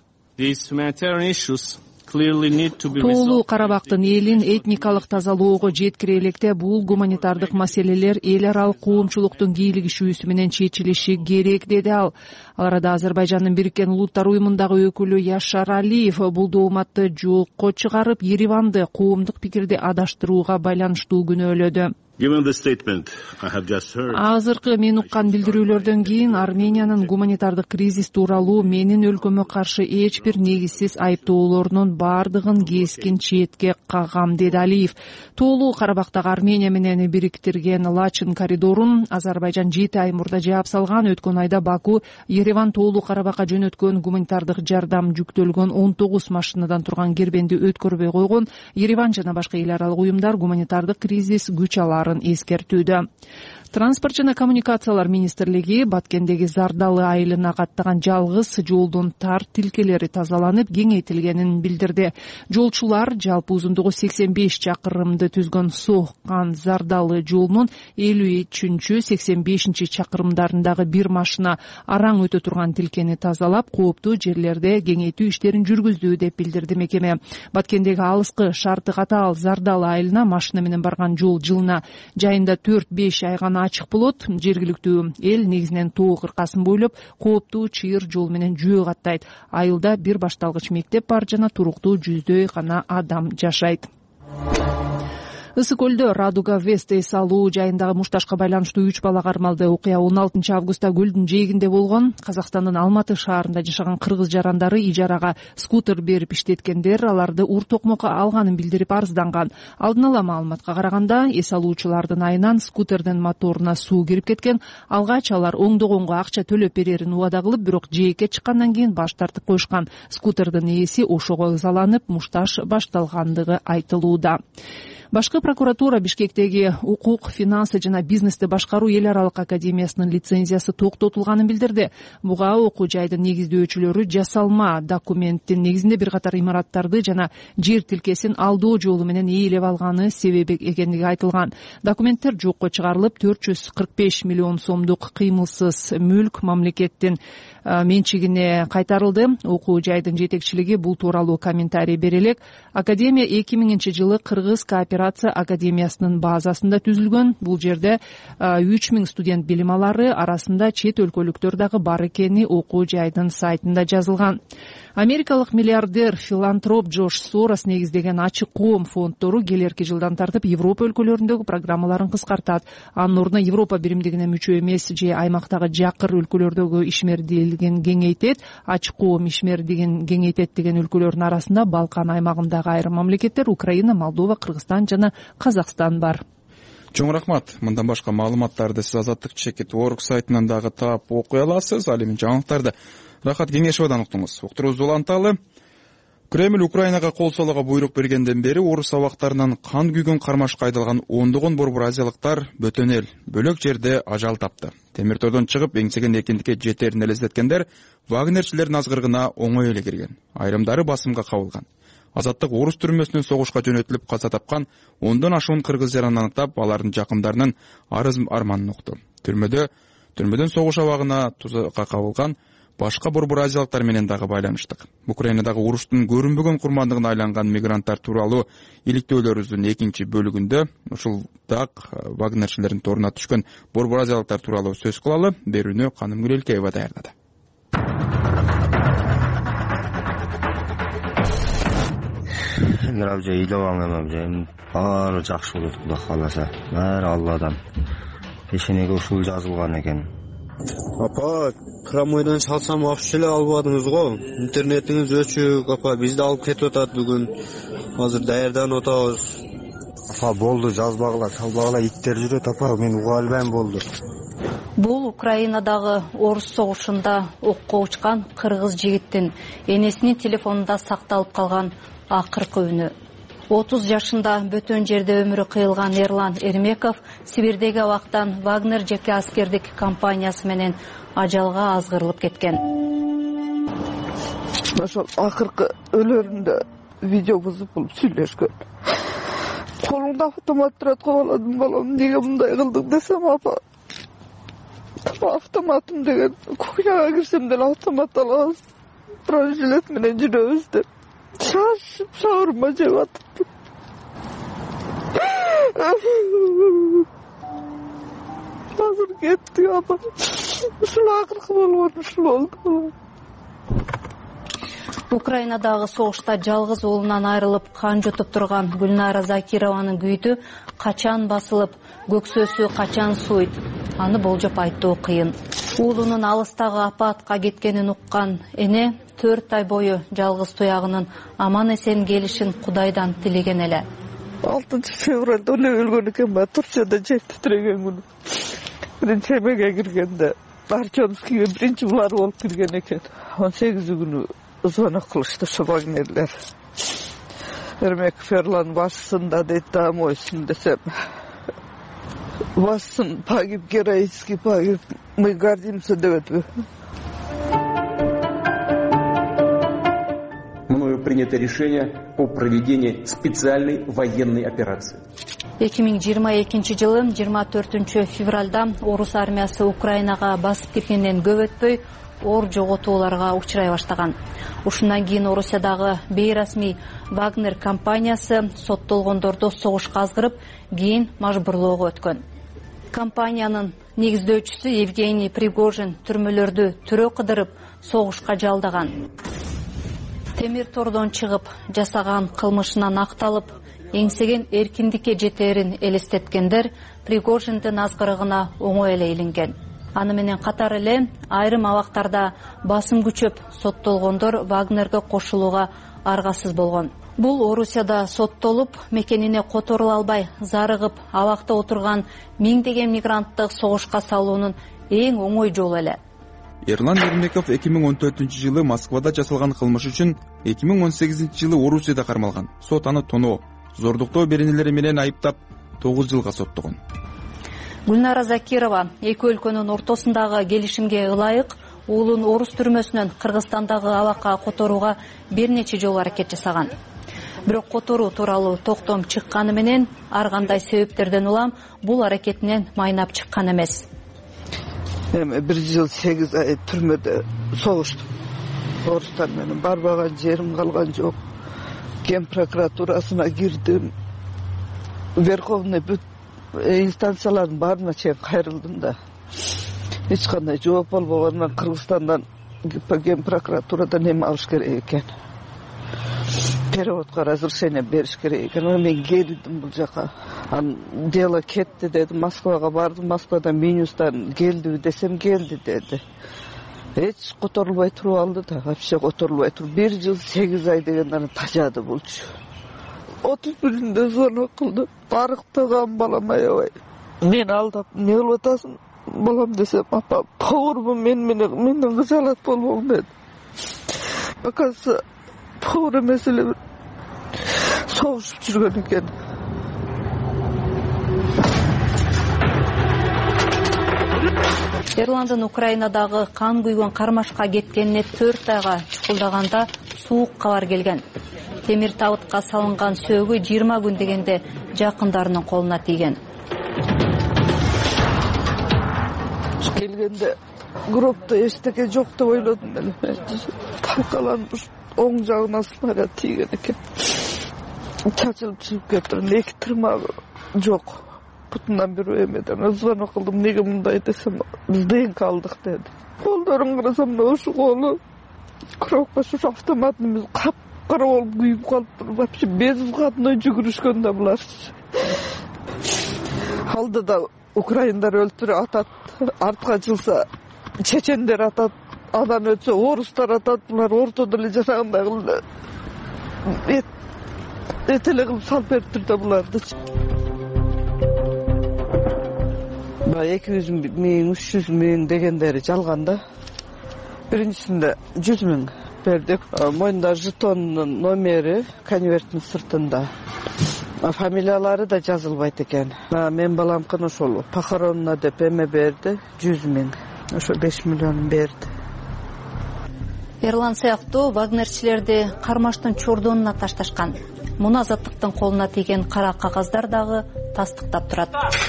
Тоолуу Карабактын элин этникалык тазалоого жеткире электе бул гуманитардык маселелер эл аралык коомчулуктун кийлигишүүсү менен чечилиши керек, деди ал. Ал арада Азербайжандын Бириккен Улуттар уюмундагы өкүлү Яшар Алиев бул дооматты жокко чыгарып, Ереванды коомдук пикирди адаштырууга байланыштуу күнөөлөдү. Азыркы мен уккан билдирүүлөрдөн кийин Армениянын гуманитардык кризис тууралуу менин өлкөмө каршы эч бир негизсиз айыптоолорунун бардыгын кескин четке кагам, деди Алиев. Тоолуу Карабактагы Армения менен бириктирген Лачын коридорун Азербайжан жети ай мурда жаап салган. Өткөн айда Баку Ереван Тоолуу Карабакка жөнөткөн гуманитардык жардам жүктөлгөн он тогуз машинадан турган кербенди өткөрбөй койгон. Ереван жана башка эл аралык уюмдар гуманитардык кризис күч аларын эскертүүдө. Транспорт жана коммуникациялар министрлиги Баткендеги Зардалы айылына каттаган жалгыз жолдун тар тилкелери тазаланып, кеңейтилгенин билдирди. Жолчулар жалпы узундугу сексен беш чакырымды түзгөн Соккан Зардалы жолунун элүү үчүнчү сексен бешинчи чакырымдарындагы бир машина араң өтө турган тилкени тазалап, кооптуу жерлерде кеңейтүү иштерин жүргүздү, деп билдирди мекеме. Баткендеги алыскы шарты катаал Зардалы айылына машина менен барган жол жылына жайында төрт беш ай гана ачык болот. Жергиликтүү эл негизинен тоо кыркасын бойлоп кооптуу чыйыр жол менен жөө каттайт. Айылда бир башталгыч мектеп бар жана туруктуу жүздөй гана адам жашайт. Ысык көлдө Радуга Вест эс алуу жайындагы мушташка байланыштуу үч бала кармалды. Окуя он алтынчы августта көлдүн жээгинде болгон. Казакстандын Алматы шаарында жашаган кыргыз жарандары ижарага скутер берип иштеткендер аларды ур токмокко алганын билдирип арызданган. Алдын ала маалыматка караганда, эс алуучулардын айынан скутердин моторуна суу кирип кеткен. Алгач алар оңдогонго акча төлөп берерин убада кылып, бирок жээкке чыккандан кийин баш тартып койушкан. Скутердин ээси ошого ызаланып, мушташ башталгандыгы айтылууда. Башкы прокуратура Бишкектеги укук, финансы жана бизнести башкаруу эл аралык академиясынын лицензиясы токтотулганын билдирди. Буга окуу жайдын негиздөөчүлөрү жасалма документтин негизинде бир катар имараттарды жана жер тилкесин алдоо жолу менен ээлеп алганы себеби экендиги айтылган. Документтер жокко чыгарылып, төрт жүз кырк беш миллион сомдук кыймылсыз мүлк мамлекеттин менчигине кайтарылды. Окуу жайдын жетекчилиги бул тууралуу комментарий бере элек. Академия эки миңинчи жылы Кыргыз кооперация академиясынын базасында түзүлгөн. Бул жерде үч миң студент билим алары, арасында чет өлкөлүктөр дагы бар экени окуу жайдын сайтында жазылган. Америкалык миллиардер филантроп Джордж Сорос негиздеген ачык коом фонддору келерки жылдан тартып Европа өлкөлөрүндөгү программаларын кыскартат. Анын ордуна Европа биримдигине мүчө эмес же аймактагы жакыр өлкөлөрдөгү ишмердүүлүгүн кеңейтет. Ачык коом ишмердигин кеңейтет деген өлкөлөрдүн арасында Балкан аймагындагы айрым мамлекеттер Украина, Молдова, Кыргызстан жана Казакстан бар. Чоң рахмат. Мындан башка маалыматтарды сиз Азаттык чекит точка орг сайтынан дагы таап окуй аласыз. Ал эми жаңылыктарды Рахат Кеңешовадан уктуңуз. Уктуруубузду уланталы. Кремль Украинага кол соолууга буйрук бергенден бери орус абактарынан кан күйгөн кармашка айдалган ондогон борбор азиялыктар бөтөн эл, бөлөк жерде ажал тапты. Темир тордон чыгып эңсеген эркиндикке жетерин элестеткендер вагнерчилердин азгырыгына оңой эле кирген. Айрымдары басымга кабылган. Азаттык орус түрмөсүнөн согушка жөнөтүлүп каза тапкан ондон ашуун кыргыз жаранын аныктап, алардын жакындарынын арыз арманын укту. Түрмөдө түрмөдөн согуш абагына тузакка кабылган башка борбор азиялыктар менен дагы байланыштык. Украинадагы уруштун көрүнбөгөн курмандыгына айланган мигранттар тууралуу иликтөөлөрүбүздүн экинчи бөлүгүндө ушул дак вагнерчилердин торуна түшкөн борбор азиялыктар тууралуу сөз кылалы. Берүүнү Канымгүл Элкеева даярдады. Эмне абже ыйлабаң эми абже баары жакшы болот Кудай кааласа. Баары Алладан. Пешенеге ушул жазылган экен. Апа, промойдон салсам акча эле албадыңыз го. Интернетиңиз өчүк, апа, бизди алып кетип атат бүгүн. Азыр даярданып атабыз. Апа, болду, жазбагыла, салбагыла, иттер жүрөт, апа, мен уга албайм болду. Бул Украинадагы орус согушунда окко учкан кыргыз жигиттин энесинин телефонунда сакталып калган акыркы үнү. отуз жашында бөтөн жерде өмүрү кыйылган Эрлан Эрмеков Сибирдеги абактан Вагнер жеке аскердик компаниясы менен ажалга азгырылып кеткен. Ошол акыркы өлөрүндө видео бузуп болуп сүйлөшкөн. Колуңда автомат турат, кабаладым балам, эмнеге мындай кылдың десем, апа, автоматым деген кухняга кирсем деле автомат алабыз, бронежилет менен жүрөбүз деп шашып шаурма жеп атыптыр. Азыр кеттик, апа. Ушул акыркы болгон ушул болду. Украинадагы согушта жалгыз уулунан айрылып кан жутуп турган Гүлнара Закированын күйүтү качан басылып, көксөсү качан суйт, аны болжоп айтуу кыйын. Уулунун алыстагы апатка кеткенин уккан эне төрт ай бою жалгыз туягынын аман эсен келишин Кудайдан тилеген эле. алтынчы февралда эле өлгөн экен, ба Турцияда жетти тиреген күнү. Биринчи эмеге киргенде Арчонскийге биринчи булар болуп кирген экен. он сегизи күнү звонок кылышты ошо вагнерлер. Эрмеков Эрлан башысында дейт, домойсун десем. Бассын, погиб героически, погиб. Мы гордимся деп. Мною принято решение о проведении специальной военной операции. эки миң жыйырма экинчи жылы жыйырма төртүнчү февралда орус армиясы Украинага басып киргенден көп өтпөй оор жоготууларга учурай баштаган. Ушундан кийин Орусиядагы бейрасмий Вагнер компаниясы соттолгондорду согушка азгырып, кийин мажбурлоого өткөн. Компаниянын негиздөөчүсү Евгений Пригожин түрмөлөрдү түрө кыдырып согушка жалдаган. Темир тордон чыгып, жасаган кылмышынан акталып, эңсеген эркиндикке жетерин элестеткендер Пригожиндин азгырыгына оңой эле илинген. Аны менен катар эле айрым абактарда басым күчөп соттолгондор Вагнерге кошулууга аргасыз болгон. Бул Орусияда соттолуп, мекенине которула албай, зарыгып, абакта отурган миңдеген мигрантты согушка салуунун эң оңой жолу эле. Эрлан Эрмеков эки миң он төртүнчү жылы Москвада жасалган кылмыш үчүн эки миң он сегизинчи жылы Орусияда кармалган. Сот аны тоноо, зордуктоо беренелери менен айыптап тогуз жылга соттогон. Гүлнара Закирова эки өлкөнүн ортосундагы келишимге ылайык уулун орус түрмөсүнөн Кыргызстандагы абакка которууга бир нече жолу аракет жасаган. Бирок которуу тууралуу токтом чыкканы менен ар кандай себептерден улам бул аракетинен майнап чыккан эмес. Эми бир жыл сегиз ай түрмөдө согуштум. Орустар менен барбаган жерим калган жок. Кен прокуратурасына кирдим. Верховный бүт инстанциялардын баарына чейин кайрылдым да. Эч кандай жооп болбогонунан Кыргызстандан ген прокуратурадан эме алыш керек экен, переводко разрешение бериш керек экен. Мен келдим бул жака, анан дело кетти деди, Москвага бардым, Москвадан минустан келдиби десем келди деди. Эч которулбай туруп алды да, вообще которулбай туруп бир жыл сегиз ай дегенди тажады болчу. отуз биринде звонок кылды, арыктаган балам аябай. Мен алдап не кылып атасың балам десем, апа поварбы мен менен менден кыжалат болбоң деди. Оказывается, повар эмес эле бир согушуп жүргөн экен. Эрландын Украинадагы кан күйгөн кармашка кеткенине төрт айга чукулдаганда суук кабар келген. Темир табытка салынган сөөгү жыйырма күн дегенде жакындарынын колуна тийген. Келгенде гробто эчтеке жок деп ойлодум мен. Талкаланып оң жагына снаряд тийген экен. Чачылып чыгып кетти, эки тырмагы жок. Бутунан бир эмеден звонок кылдым, неге мындай десем, биз ДНК алдык деди. Колдорун карасам, ошо колу коробка ушу автоматыбыз капкара болуп күйүп калыптыр. Вообще безвкатный жүгүрүшкөн да булар. Алдыда украиндар өлтүрүп атат, артка жылса чечендер атат, анан өтсө орустар атат, булар ортодо эле жанагындай кылды. Эт этеле кылып салып бериптир да буларды. эки жүз миң, үч жүз миң дегендери жалган да. Биринчисинде жүз миң бердик. Моюнда жетондун номери конверттин сыртында. Фамилиялары да жазылбайт экен. Мен баламкын ошол похоронна деп эме берди, жүз миң. Ошо беш миллион берди. Эрлан сыяктуу вагнерчилерди кармаштын чордонуна ташташкан. Муну Азаттыктын колуна тийген кара кагаздар дагы тастыктап турат.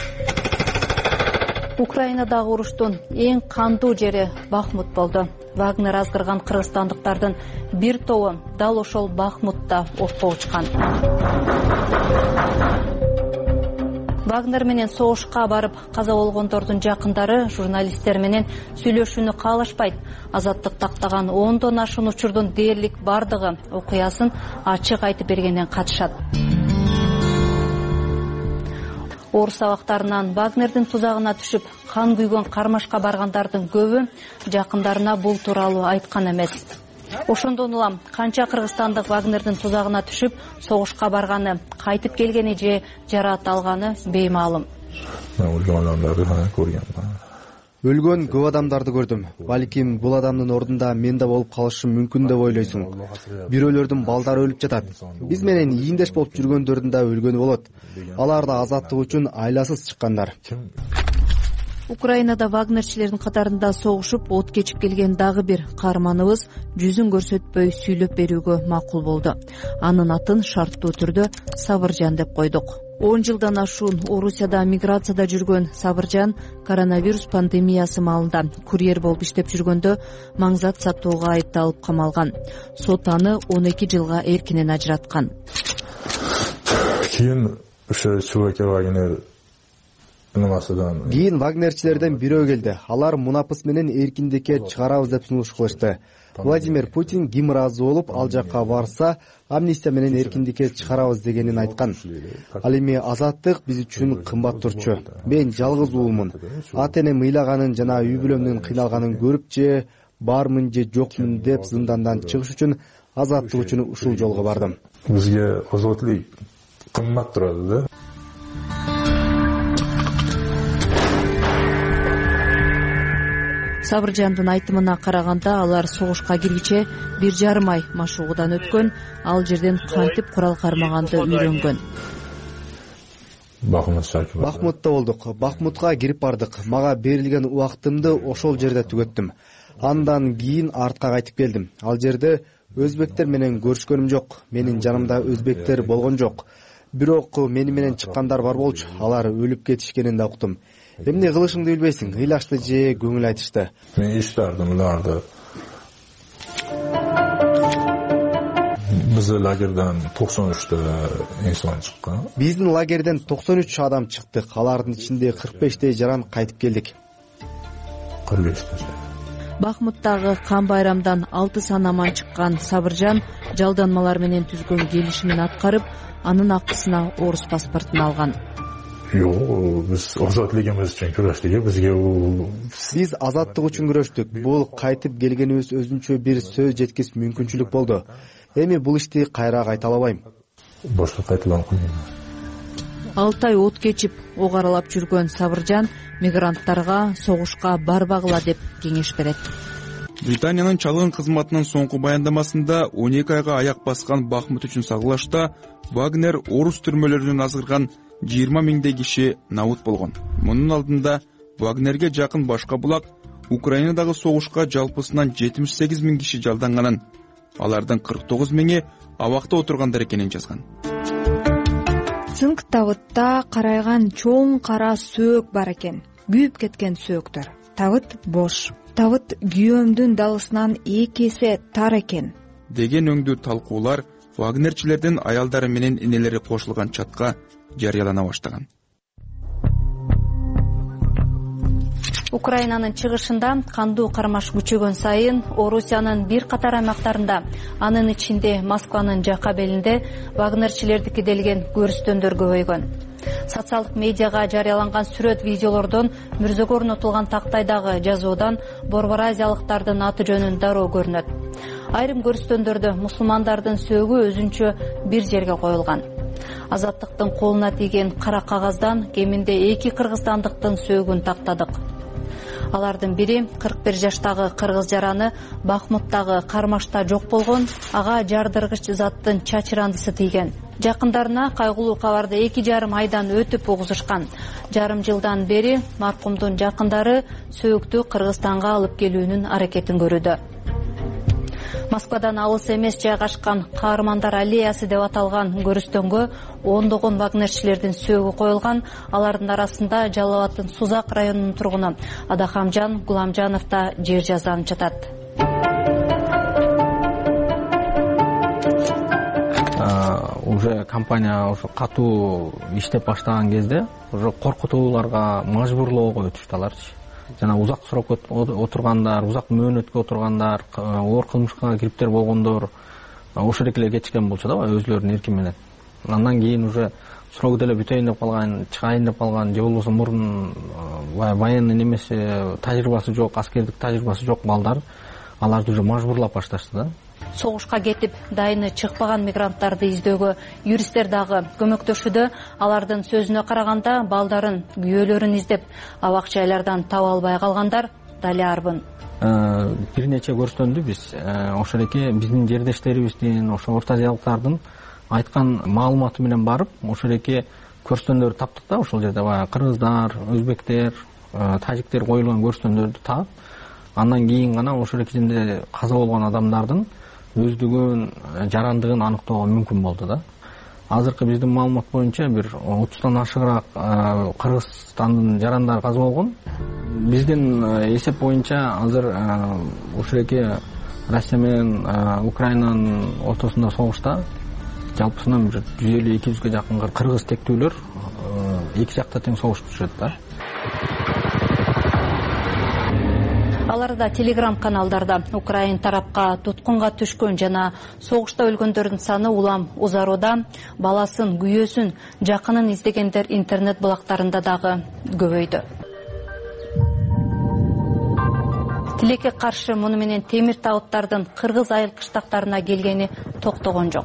Украинадагы уруштун эң кандуу жери Бахмут болду. Вагнер азгырган кыргызстандыктардын бир тобу дал ошол Бахмутта окко учкан. Вагнер менен согушка барып каза болгондордун жакындары журналисттер менен сүйлөшүүнү каалашпайт. Азаттык тактаган ондон ашуун учурдун дээрлик бардыгы окуясын ачык айтып бергенден катышат. Орус сабактарынан Вагнердин тузагына түшүп, кан күйгөн кармашка баргандардын көбү жакындарына бул тууралуу айткан эмес. Ошондон улам канча кыргызстандык Вагнердин тузагына түшүп, согушка барганы, кайтып келгени же жараат алганы беймаалым. Өлгөн көп адамдарды көрдүм. Балким бул адамдын ордунда мен да болуп калышым мүмкүн деп ойлойсуң. Бирөөлөрдүн балдары өлүп жатат. Биз менен ийиндеш болуп жүргөндөрдүн да өлгөнү болот. Алар да азаттык үчүн айласыз чыккандар. Украинада вагнерчилердин катарында согушуп, от кечип келген дагы бир каарманыбыз жүзүн көрсөтпөй сүйлөп берүүгө макул болду. Анын атын шарттуу түрдө Сабыржан деп койдук. он жылдан ашуун Орусияда миграцияда жүргөн Сабыржан коронавирус пандемиясы маалында курьер болуп иштеп жүргөндө маңзат сатууга айыпталып камалган. Сот аны он эки жылга эркинен ажыраткан. Кийин ошо чубаке Вагнер Кийин вагнерчилерден бирөө келди. Алар мунапыс менен эркиндикке чыгарабыз деп сунуш кылышты. Владимир Путин ким ыраазы болуп ал жакка барса, амнистия менен эркиндикке чыгарабыз дегенин айткан. Ал эми азаттык биз үчүн кымбат турчу. Мен жалгыз уулмун. Ата энем ыйлаганын жана үй бүлөмдүн кыйналганын көрүп же бармын же жокмун деп зындандан чыгыш үчүн азаттык үчүн ушул жолго бардым. Бизге азаттык кымбат турат да. Сабыржандын айтымына караганда, алар согушка киргиче бир жарым ай машыгуудан өткөн, ал жерден кантип курал кармаганды үйрөнгөн. Бахмутта болдук. Бахмутка кирип бардык. Мага берилген убактымды ошол жерде түгөттүм. Андан кийин артка кайтып келдим. Ал жерде өзбектер менен көрүшкөнүм жок. Менин жанымда өзбектер болгон жок. Бирок мени менен чыккандар бар болчу. Алар өлүп кетишкенин да уктум. Эмне кылышыңды билбейсиң, ыйлашты же көңүл айтышты. Мен иштардым уларды. Биз лагерден токсон үчтө инсан чыккан. Биздин лагерден токсон үч адам чыктык. Алардын ичинде кырк бештей жаран кайтып келдик. кырк бештей. Бахмуттагы Кан Байрамдан алты сан аман чыккан Сабыржан жалданмалар менен түзгөн келишимин аткарып, анын акысына орус паспортун алган. Жок, биз азаттыгыбыз үчүн күрөштүк. Бизге биз азаттык үчүн күрөштүк. Бул кайтып келгенибиз өзүнчө бир сөз жеткис мүмкүнчүлүк болду. Эми бул ишти кайра кайта албайм. Башка кайталам кылмайм. алты ай от кечип ок аралап жүргөн Сабыржан мигранттарга согушка барбагыла деп кеңеш берет. Британиянын чалгын кызматынын соңку баяндамасында он эки айга аяк баскан Бахмут үчүн сагылашта Вагнер орус түрмөлөрүнөн азгырган жыйырма миңдей киши набут болгон. Мунун алдында Вагнерге жакын башка булак Украинадагы согушка жалпысынан жетимиш сегиз миң киши жалданганын, алардын кырк тогуз миңи абакта отургандар экенин жазган. Цинк табытта карайган чоң кара сөөк бар экен. Күйүп кеткен сөөктөр. Табыт бош. Табыт күйөөмдүн далысынан эки эсе тар экен деген өңдүү талкуулар Вагнерчилердин аялдары менен энелери кошулган чатка жарыялана баштаган. Украинанын чыгышында кандуу кармаш күчөгөн сайын Орусиянын бир катар аймактарында, анын ичинде Москванын жака белинде Вагнерчилердики делген көрүстөндөр көбөйгөн. Социалдык медиага жарыяланган сүрөт видеолордон мүрзөгө орнотулган тактайдагы жазуудан борбор азиялыктардын аты жөнүн дароо көрүнөт. Айрым көрүстөндөрдө мусулмандардын сөөгү өзүнчө бир жерге коюлган. Азаттыктын колуна тийген кара кагаздан кеминде эки кыргызстандыктын сөөгүн тактадык. Алардын бири кырк бир жаштагы кыргыз жараны Бахмуттагы кармашта жок болгон, ага жардыргыч заттын чачырандысы тийген. Жакындарына кайгылуу кабарды эки жарым айдан өтүп угузушкан. Жарым жылдан бери маркумдун жакындары сөөктү Кыргызстанга алып келүүнүн аракетин көрүүдө. Москвадан алыс эмес жайгашкан Каармандар аллеясы деп аталган көрүстөнгө ондогон вагнерчилердин сөөгү коюлган. Алардын арасында Жалал Абаддын Сузак районунун тургуну Адахамжан Гуламжанов да жер жазанып жатат. Уже компания ошо катуу иштеп баштаган кезде уже коркутууларга мажбурлоого өтүштү аларчы. Жана узак срок отургандар, узак мөөнөткө отургандар, оор кылмышка кириптер болгондор ошол эле кетишкен болчу да, өзлөрүнүн эрки менен. Андан кийин уже срок деле бүтөйүн деп калган, чыгайын деп калган, же болбосо мурун военный немесе тажрыйбасы жок, аскердик тажрыйбасы жок балдар аларды уже мажбурлап башташты да. Согушка кетип дайыны чыкпаган мигранттарды издөөгө юристтер дагы көмөктөшүүдө. Алардын сөзүнө караганда балдарын, күйөөлөрүн издеп абак жайлардан таба албай калгандар дали арбын. Бир нече көрсөттү биз ошол эки биздин жердештерибиздин, ошо орто азиялыктардын айткан маалыматы менен барып, ошол эки көрсөттөрдү таптык да, ошол жерде баягы кыргыздар, өзбектер, тажиктер коюлган көрсөттөрдү таап, андан кийин гана ошол эки жерде каза болгон адамдардын өздүгүн, жарандыгын аныктоого мүмкүн болду да. Азыркы биздин маалымат боюнча бир отуздан ашыгыраак Кыргызстандын жарандары каза болгон. Биздин эсеп боюнча азыр ушул эки Россия менен Украинанын ортосунда согушта жалпысынан бир жүз элүү эки жүзгө жакын кыргыз тектүүлөр эки жакта тең согушту жүрөт да. Аларда телеграм каналдарда Украин тарапка туткунга түшкөн жана согушта өлгөндөрдүн саны улам узарууда, баласын, күйөөсүн, жакынын издегендер интернет булактарында дагы көбөйдү. Тилекке каршы муну менен темир табыттардын кыргыз айыл кыштактарына келгени токтогон жок.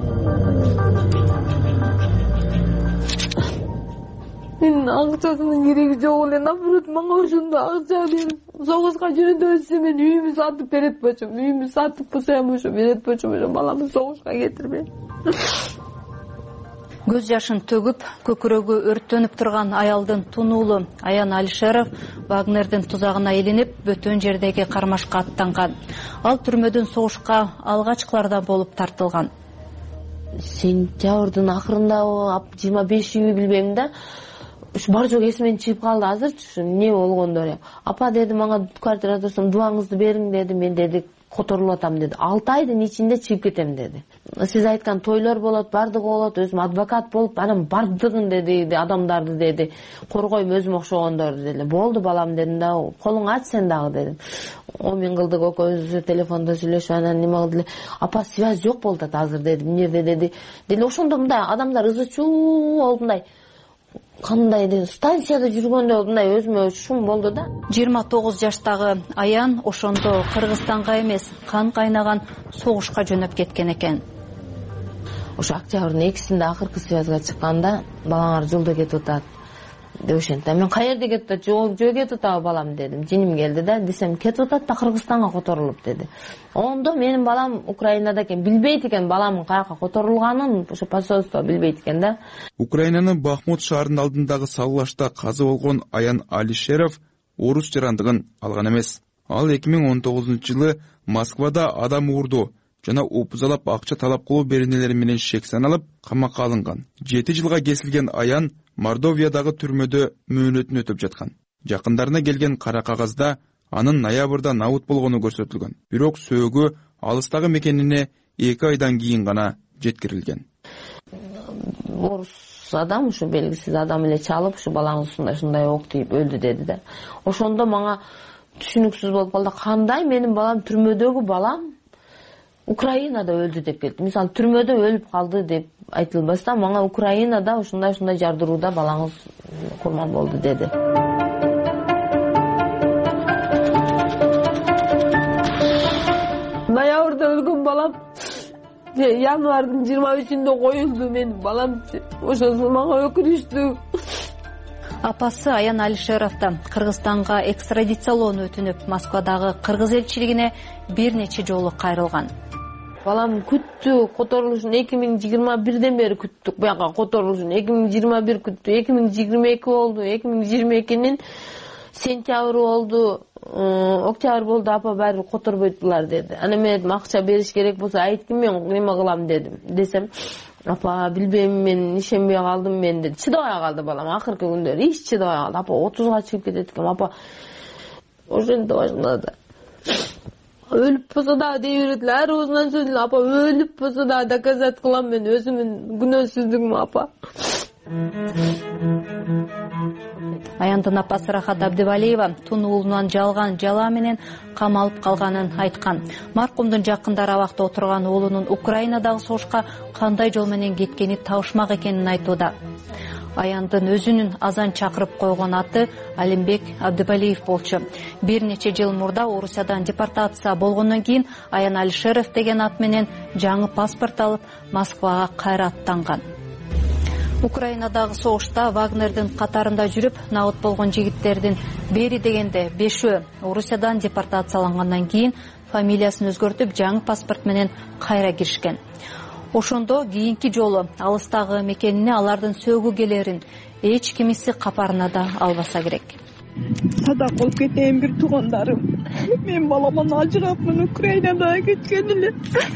Менин акчасынын кереги жок эле, наоборот, мага ошондо акча берип, согушка жүрөндө өтсө мен үйүмдү сатып берет болчумун. Үйүмдү сатып кусам ошо берет болчумун, ошо баламды согушка кетирбей. Көз жашын төгүп, көкүрөгү өрттөнүп турган аялдын тунуулу Аян Алишеров Вагнердин тузагына илинип, бөтөн жердеги кармашка аттанган. Ал түрмөдөн согушка алгачкылардан болуп тартылган. Сентябрдын акырында жыйырма бешиби билбейм да. Ушу бар жок эсимден чыгып калды азырчы, эмне болгондор. Апа деди, мага квартирада турсам, дубаңызды бериң деди. Мен деди, которулуп атам деди. алты айдын ичинде чыгып кетем деди. сиз айткан тойлор болот, бардыгы болот, өзүм адвокат болуп анан бардыгын деди, адамдарды деди коргойм, өзүмө окшогондорду деди. Болду балам дедим да, колуң ач сен дагы дедим. он миң кылдык экөөбүз телефондо сүйлөшүп анан неме кылды эле. Апа связь жок болуп атат азыр дедим. Эмнеде деди. Деле ошондо мындай адамдар ызы чуу болуп мындай кандай деди, станцияда жүргөндө мындай өзүмө шум болду да. жыйырма тогуз жаштагы Аян ошондо Кыргызстанга эмес, кан кайнаган согушка жөнөп кеткен экен. Ошо октябрдын экисинде акыркы связга чыкканда балаңар жолдо кетип атат деп ошентти. Мен каерде кетип атат? Жок, жөө кетип атабы балам дедим. Жиним келди да, десем кетип атат да Кыргызстанга которулуп деди. Ондо менин балам Украинада экен, билбейт экен баламдын каяка которулганын, ошо посольство билбейт экен да. Украинанын Бахмут шаарынын алдындагы салгылашта каза болгон Аян Алишеров орус жарандыгын алган эмес. Ал эки миң он тогузунчу жылы Москвада адам уурду жана опузалап акча талап кылуу беренелери менен шек саналып камакка алынган. жети жылга кесилген Аян Мордовиядагы түрмөдө мөөнөтүн өтөп жаткан. Жакындарына келген кара кагазда анын ноябрда набут болгону көрсөтүлгөн. Бирок сөөгү алыстагы мекенине эки айдан кийин гана жеткирилген. Орус адам, ушу белгисиз адам эле чалып, ушу балаңыз ушундай ушундай ок тийип өлдү деди да. Ошондо мага түшүнүксүз болуп калды. Кандай менин балам, түрмөдөгү балам Украинада өлдү деп келди. Мисалы түрмөдө өлүп калды деп айтылбастан мага Украинада ушундай ушундай жардырууда балаңыз курман болду деди. Ноябрда өлгөн балам январдын жыйырма үчүндө коюлду менин балам. Ошосу мага өкүнүчтүү. Апасы Аян Алишеровдон Кыргызстанга экстрадициялоону өтүнүп, Москвадагы кыргыз элчилигине бир нече жолу кайрылган. Балам күттү, которулушун эки миң жыйырма бирден бери күттүк. Буяка которулушун эки миң жыйырма бир күттү, эки миң жыйырма эки болду, эки миң жыйырма экинин сентябры болду, октябрь болду, апа баары которбойт булар деди. Ана мен айтым, акча бериш керек болсо айткын, мен неме кылам дедим. Десем, апа билбейм, мен ишенбей калдым мен деди. Чыдабай калды балам, акыркы күндөрү эч чыдабай калды. Апа отузга чыгып кетет экен, апа ошентип башында өлүп болсо да дей берет эле, ар оозунан сөзүн, апа өлүп болсо да доказать кылам мен өзүмдүн күнөөсүздүгүмө, апа. Аяндын апасы Рахат Абдыбалиева тун уулунан жалган жала менен камалып калганын айткан. Маркумдун жакындары абакта отурган уулунун Украинадагы согушка кандай жол менен кеткени табышмак экенин айтууда. Аяндын өзүнүн азан чакырып койгон аты Алимбек Абдыбалиев болчу. Бир нече жыл мурда Орусиядан депортация болгондон кийин Аян Алишеров деген ат менен жаңы паспорт алып Москвага кайра аттанган. Украинадагы согушта Вагнердин катарында жүрүп, набут болгон жигиттердин бери дегенде бешөө Орусиядан депортациялангандан кийин фамилиясын өзгөртүп, жаңы паспорт менен кайра киришкен. Ошондо кийинки жолу алыстагы мекенине алардын сөөгү келерин эч кимиси капарына да албаса керек. Садак болуп кетейин бир туугандарым. Мен баламан ажырапмын, Украинада кеткен эле.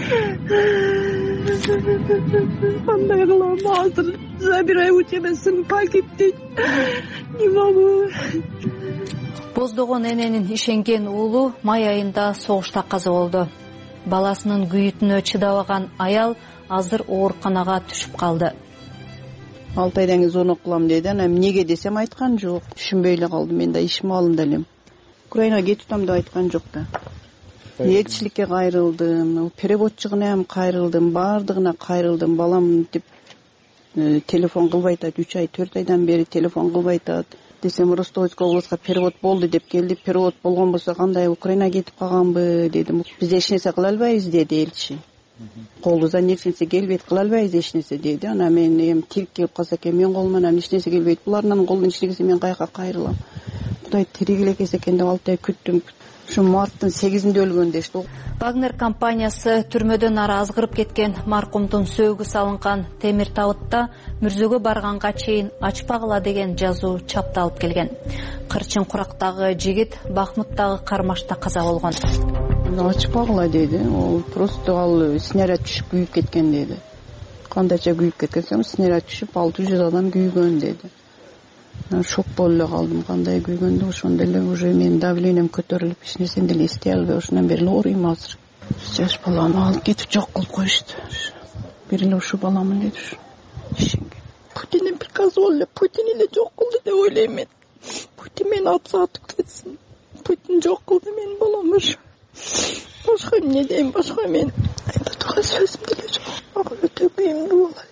Кандай кылам азыр? Забирай у тебя сын погиб. Не могу. Боздогон эненин ишенген уулу май айында согушта каза болду. Баласынын күйүтүнө чыдабаган аял азыр ооруканага түшүп калды. алты айдан кийин звонок кылам деди. Анан эмнеге десем айткан жок. Түшүнбөй эле калдым. Мен да ишим алында элем. Украинага кетип атам деп айткан жок да. Элчиликке кайрылдым, переводчугуна ham кайрылдым, баардыгына кайрылдым. Балам деп телефон кылбай атат, үч ай, төрт айдан бери телефон кылбай атат. Десем Ростовский обласка перевод болду деп келди. Перевод болгон болсо кандай Украинага кетип калганбы дедим. Биз эч нерсе кыла албайбыз деди элчи. Колубуздан эч нерсе келбейт, кыла албайбыз эч нерсе деди. Анан мен эми тирик келип калса экен, мен колуман эч нерсе келбейт. Булардын колунан эч нерсе мен каяка кайрылам. Кудай тирик эле экен экен деп алты ай күттүм. Ушу марттын сегизинде өлгөн дешти. Вагнер компаниясы түрмөдөн ары азгырып кеткен маркумдун сөөгү салынган темир табытта мүрзөгө барганга чейин ачпагыла деген жазуу чапталып келген. Кырчын курактагы жигит Бахмуттагы кармашта каза болгон. Ачпагыла деди. Ол просто ал снаряд түшүп күйүп кеткен деди. Кандайча күйүп кеткен, снаряд түшүп алты жүз адам күйгөн деди. Шок болуп эле калдым, кандай күйгөндө. Ошондо эле уже менин давлением көтөрүлүп, эч нерсени деле эстей албай, ошондон бери ооруйм азыр. Жаш баланы алып кетип жок кылып коюшту. бир эле ушул баламын деп ишенген. Путиндин приказы болду эле, Путин эле жок кылды деп ойлойм мен. Путин мени атса атып кетсин. Путин жок кылды менин баламды. Башка эмне дейм, башка мен айта турган сөзүм деле жок. Ага өтө кыйындуу болот.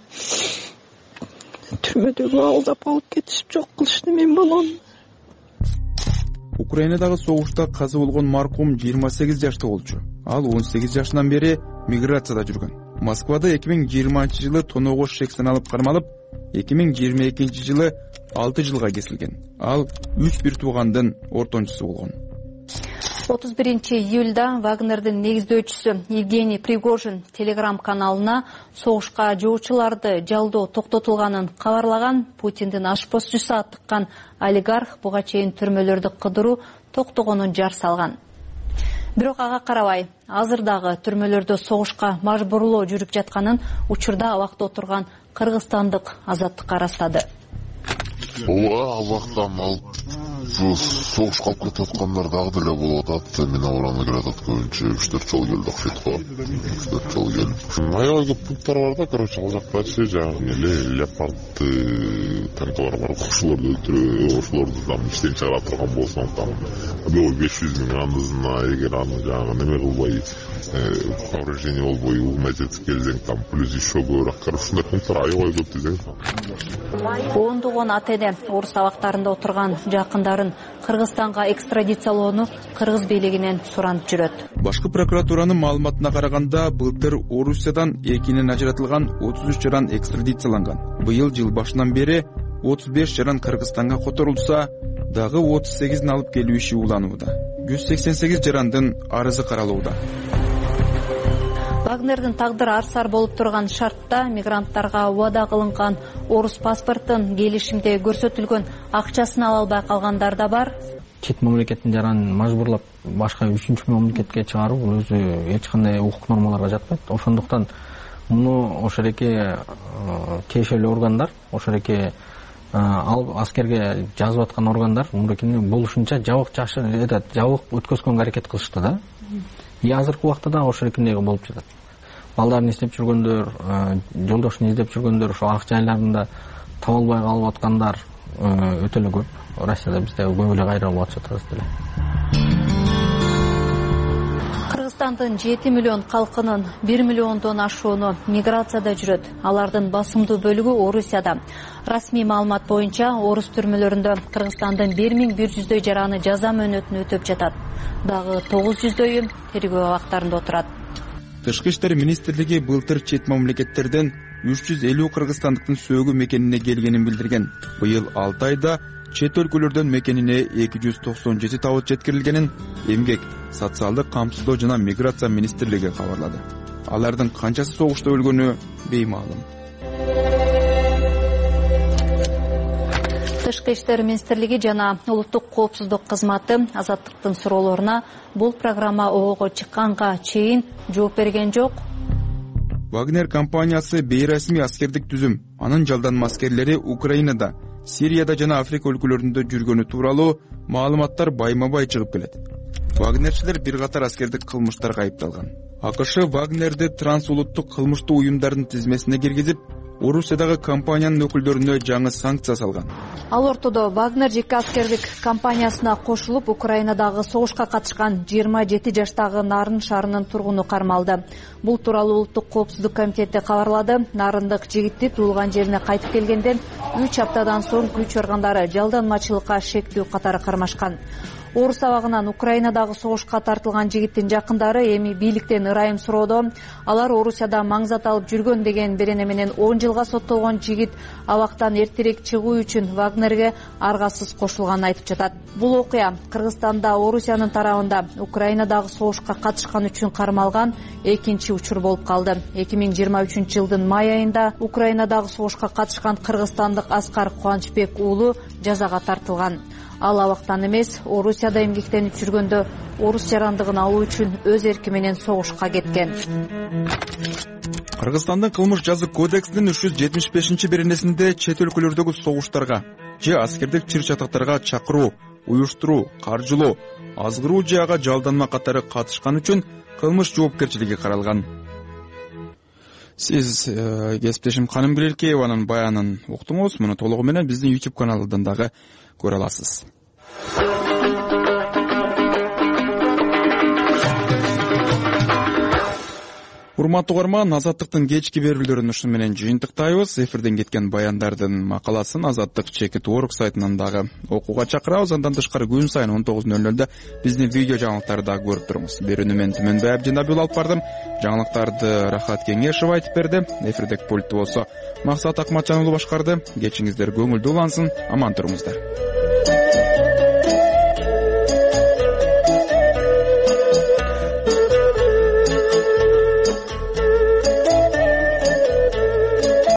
Түрмөдөгү алдап алып кетишип жок кылышты менин баламды. Украинадагы согушта каза болгон маркум жыйырма сегиз жашта болчу. Ал он сегиз жашынан бери миграцияда жүргөн. Москвада эки миң жыйырманчы жылы тоноого шектен алып кармалып, эки миң жыйырма экинчи жылы алты жылга кесилген. Ал үч бир туугандын ортончусу болгон. отуз биринчи июлда Вагнердин негиздөөчүсү Евгений Пригожин Telegram каналына согушка жоочуларды жалдоо токтотулганын кабарлаган Путиндин ашпозчусу аттыккан олигарх буга чейин түрмөлөрдү кыдыруу токтогонун жар салган. Бирок ага карабай, азыр дагы түрмөлөрдө согушка мажбурлоо жүрүп жатканын учурда абакта отурган кыргызстандык Азаттыкка ырастады. Ооба, абактан алып согуш калып кетип аткандар дагы деле болуп атат. Мен абараны келип атат көбүнчө үч төрт жол келди окшойт го. үч төрт жол келип. Аябай пункттар бар да, короче, ал жактачы жагы эле леопард танкалар бар. Ошолорду өлтүрүп, ошолорду там иштен чыгара турган болсоң, там беш жүз миң андызына эгер аны жагы неме кылбай, повреждение болбой улмай жетип келсең, там плюс еще көбүрөөк. Короче, ушундай пункттар аябай көп десең. Ондогон ата-эне орус абактарында отурган жакындарын Кыргызстанга экстрадициялоону кыргыз бийлигинен суранып жүрөт. Башкы прокуратуранын маалыматына караганда, былтыр Орусиядан экинен ажыратылган отуз үч жаран экстрадицияланган. Быйыл жыл башынан бери отуз беш жаран Кыргызстанга которулса, дагы отуз сегизин алып келүү иши уланууда. жүз сексен сегиз жарандын арызы каралууда. Вагнердин тагдыры арсар болуп турган шартта мигранттарга убада кылынган орус паспортун келишимде көрсөтүлгөн акчасын ала албай калгандар да бар. Чет мамлекеттин жаранын мажбурлап башка үчүнчү мамлекетке чыгаруу бул өзү эч кандай укук нормаларга жатпайт. Ошондуктан муну ошол эки тиешелүү органдар, ошол эки ал аскерге жазып аткан органдар мурекени болушунча жабык жашы этот жабык өткөзгөнгө аракет кылышты да. И азыркы убакта да ошол экиндей болуп жатат. Балдарын издеп жүргөндөр, жолдошун издеп жүргөндөр, ошо ак жайларында таба албай калып аткандар өтө эле көп. Россияда бизде көп эле кайрылып атышат азыр деле. Кыргызстандын жети миллион калкынын бир миллиондон ашууну миграцияда жүрөт. Алардын басымдуу бөлүгү Орусияда. Расмий маалымат боюнча, орус түрмөлөрүндө Кыргызстандын бир миң бир жүздөй жараны жаза мөөнөтүн өтөп жатат. Дагы тогуз жүздөйү тергөө абактарында отурат. Тышкы иштер министрлиги былтыр чет мамлекеттерден үч жүз элүү кыргызстандыктын сөөгү мекенине келгенин билдирген. Быйыл алты айда чет өлкөлөрдөн мекенине эки жүз токсон жети табыт жеткирилгенин Эмгек, социалдык камсыздоо жана миграция министрлиги кабарлады. Алардын канчасы согушта өлгөнү беймаалым. Тышкы иштер министрлиги жана улуттук коопсуздук кызматы Азаттыктын суроолоруна бул программа обого чыкканга чейин жооп берген жок. Вагнер компаниясы бейрасмий аскердик түзүм, анын жалданма аскерлери Украинада, Сирияда жана Африка өлкөлөрүндө жүргөнү тууралуу маалыматтар байма-бай чыгып келет. Вагнерчилер бир катар аскердик кылмыштарга айыпталган. АКШ Вагнерди трансулуттук кылмыштуу уюмдардын тизмесине киргизип, Орусиядагы компаниянын өкүлдөрүнө жаңы санкция салган. Ал ортодо Вагнер жеке аскердик компаниясына кошулуп, Украинадагы согушка катышкан жыйырма жети жаштагы Нарын шаарынын тургуну кармалды. Бул тууралуу улуттук коопсуздук комитети кабарлады. Нарындык жигитти туулган жерине кайтып келгенден үч аптадан соң күч органдары жалданмачылыкка шектүү катары кармашкан. Орус абагынан Украинадагы согушка тартылган жигиттин жакындары эми бийликтен ырайым суроодо. Алар Орусияда маңзат алып жүргөн деген берене менен он жылга соттолгон жигит абактан эртерээк чыгуу үчүн Вагнерге аргасыз кошулганын айтып жатат. Бул окуя Кыргызстанда Орусиянын тарабында Украинадагы согушка катышкан үчүн кармалган экинчи учур болуп калды. эки миң жыйырма үчүнчү жылдын май айында Украинадагы согушка катышкан кыргызстандык Аскар Кубанычбек уулу жазага тартылган. Ал абактан эмес, Орусияда эмгектенип жүргөндө орус жарандыгын алуу үчүн өз эрки менен согушка кеткен. Кыргызстандын кылмыш жазык кодексинин үч жүз жетимиш бешинчи беренесинде чет өлкөлөрдөгү согуштарга же аскердик чыр-чатактарга чакыруу, уюштуруу, каржылоо, азгыруу же ага жалданма катары катышкан үчүн кылмыш жоопкерчилиги каралган. Сиз кесиптешим Каным Гүлелкееванын баянын уктуңуз. Муну толугу менен биздин YouTube каналынан дагы көрө аласыз. Урматтуу угарман, Азаттыктын кечки берүүлөрүн ушуну менен жыйынтыктайбыз. Эфирден кеткен баяндардын макаласын Азаттык чекит орг сайтынан дагы окууга чакырабыз. Андан тышкары күн сайын он тогуз нөл нөлдө биздин видео жаңылыктарды дагы көрүп туруңуз. Берүүнү мен Түмөнбай Абдинабил алып бардым. Жаңылыктарды Рахат Кеңешев айтып берди. Эфирдеги пультты болсо Максат Акматжан уулу башкарды. Кечиңиздер көңүлдүү улансын, аман туруңуздар.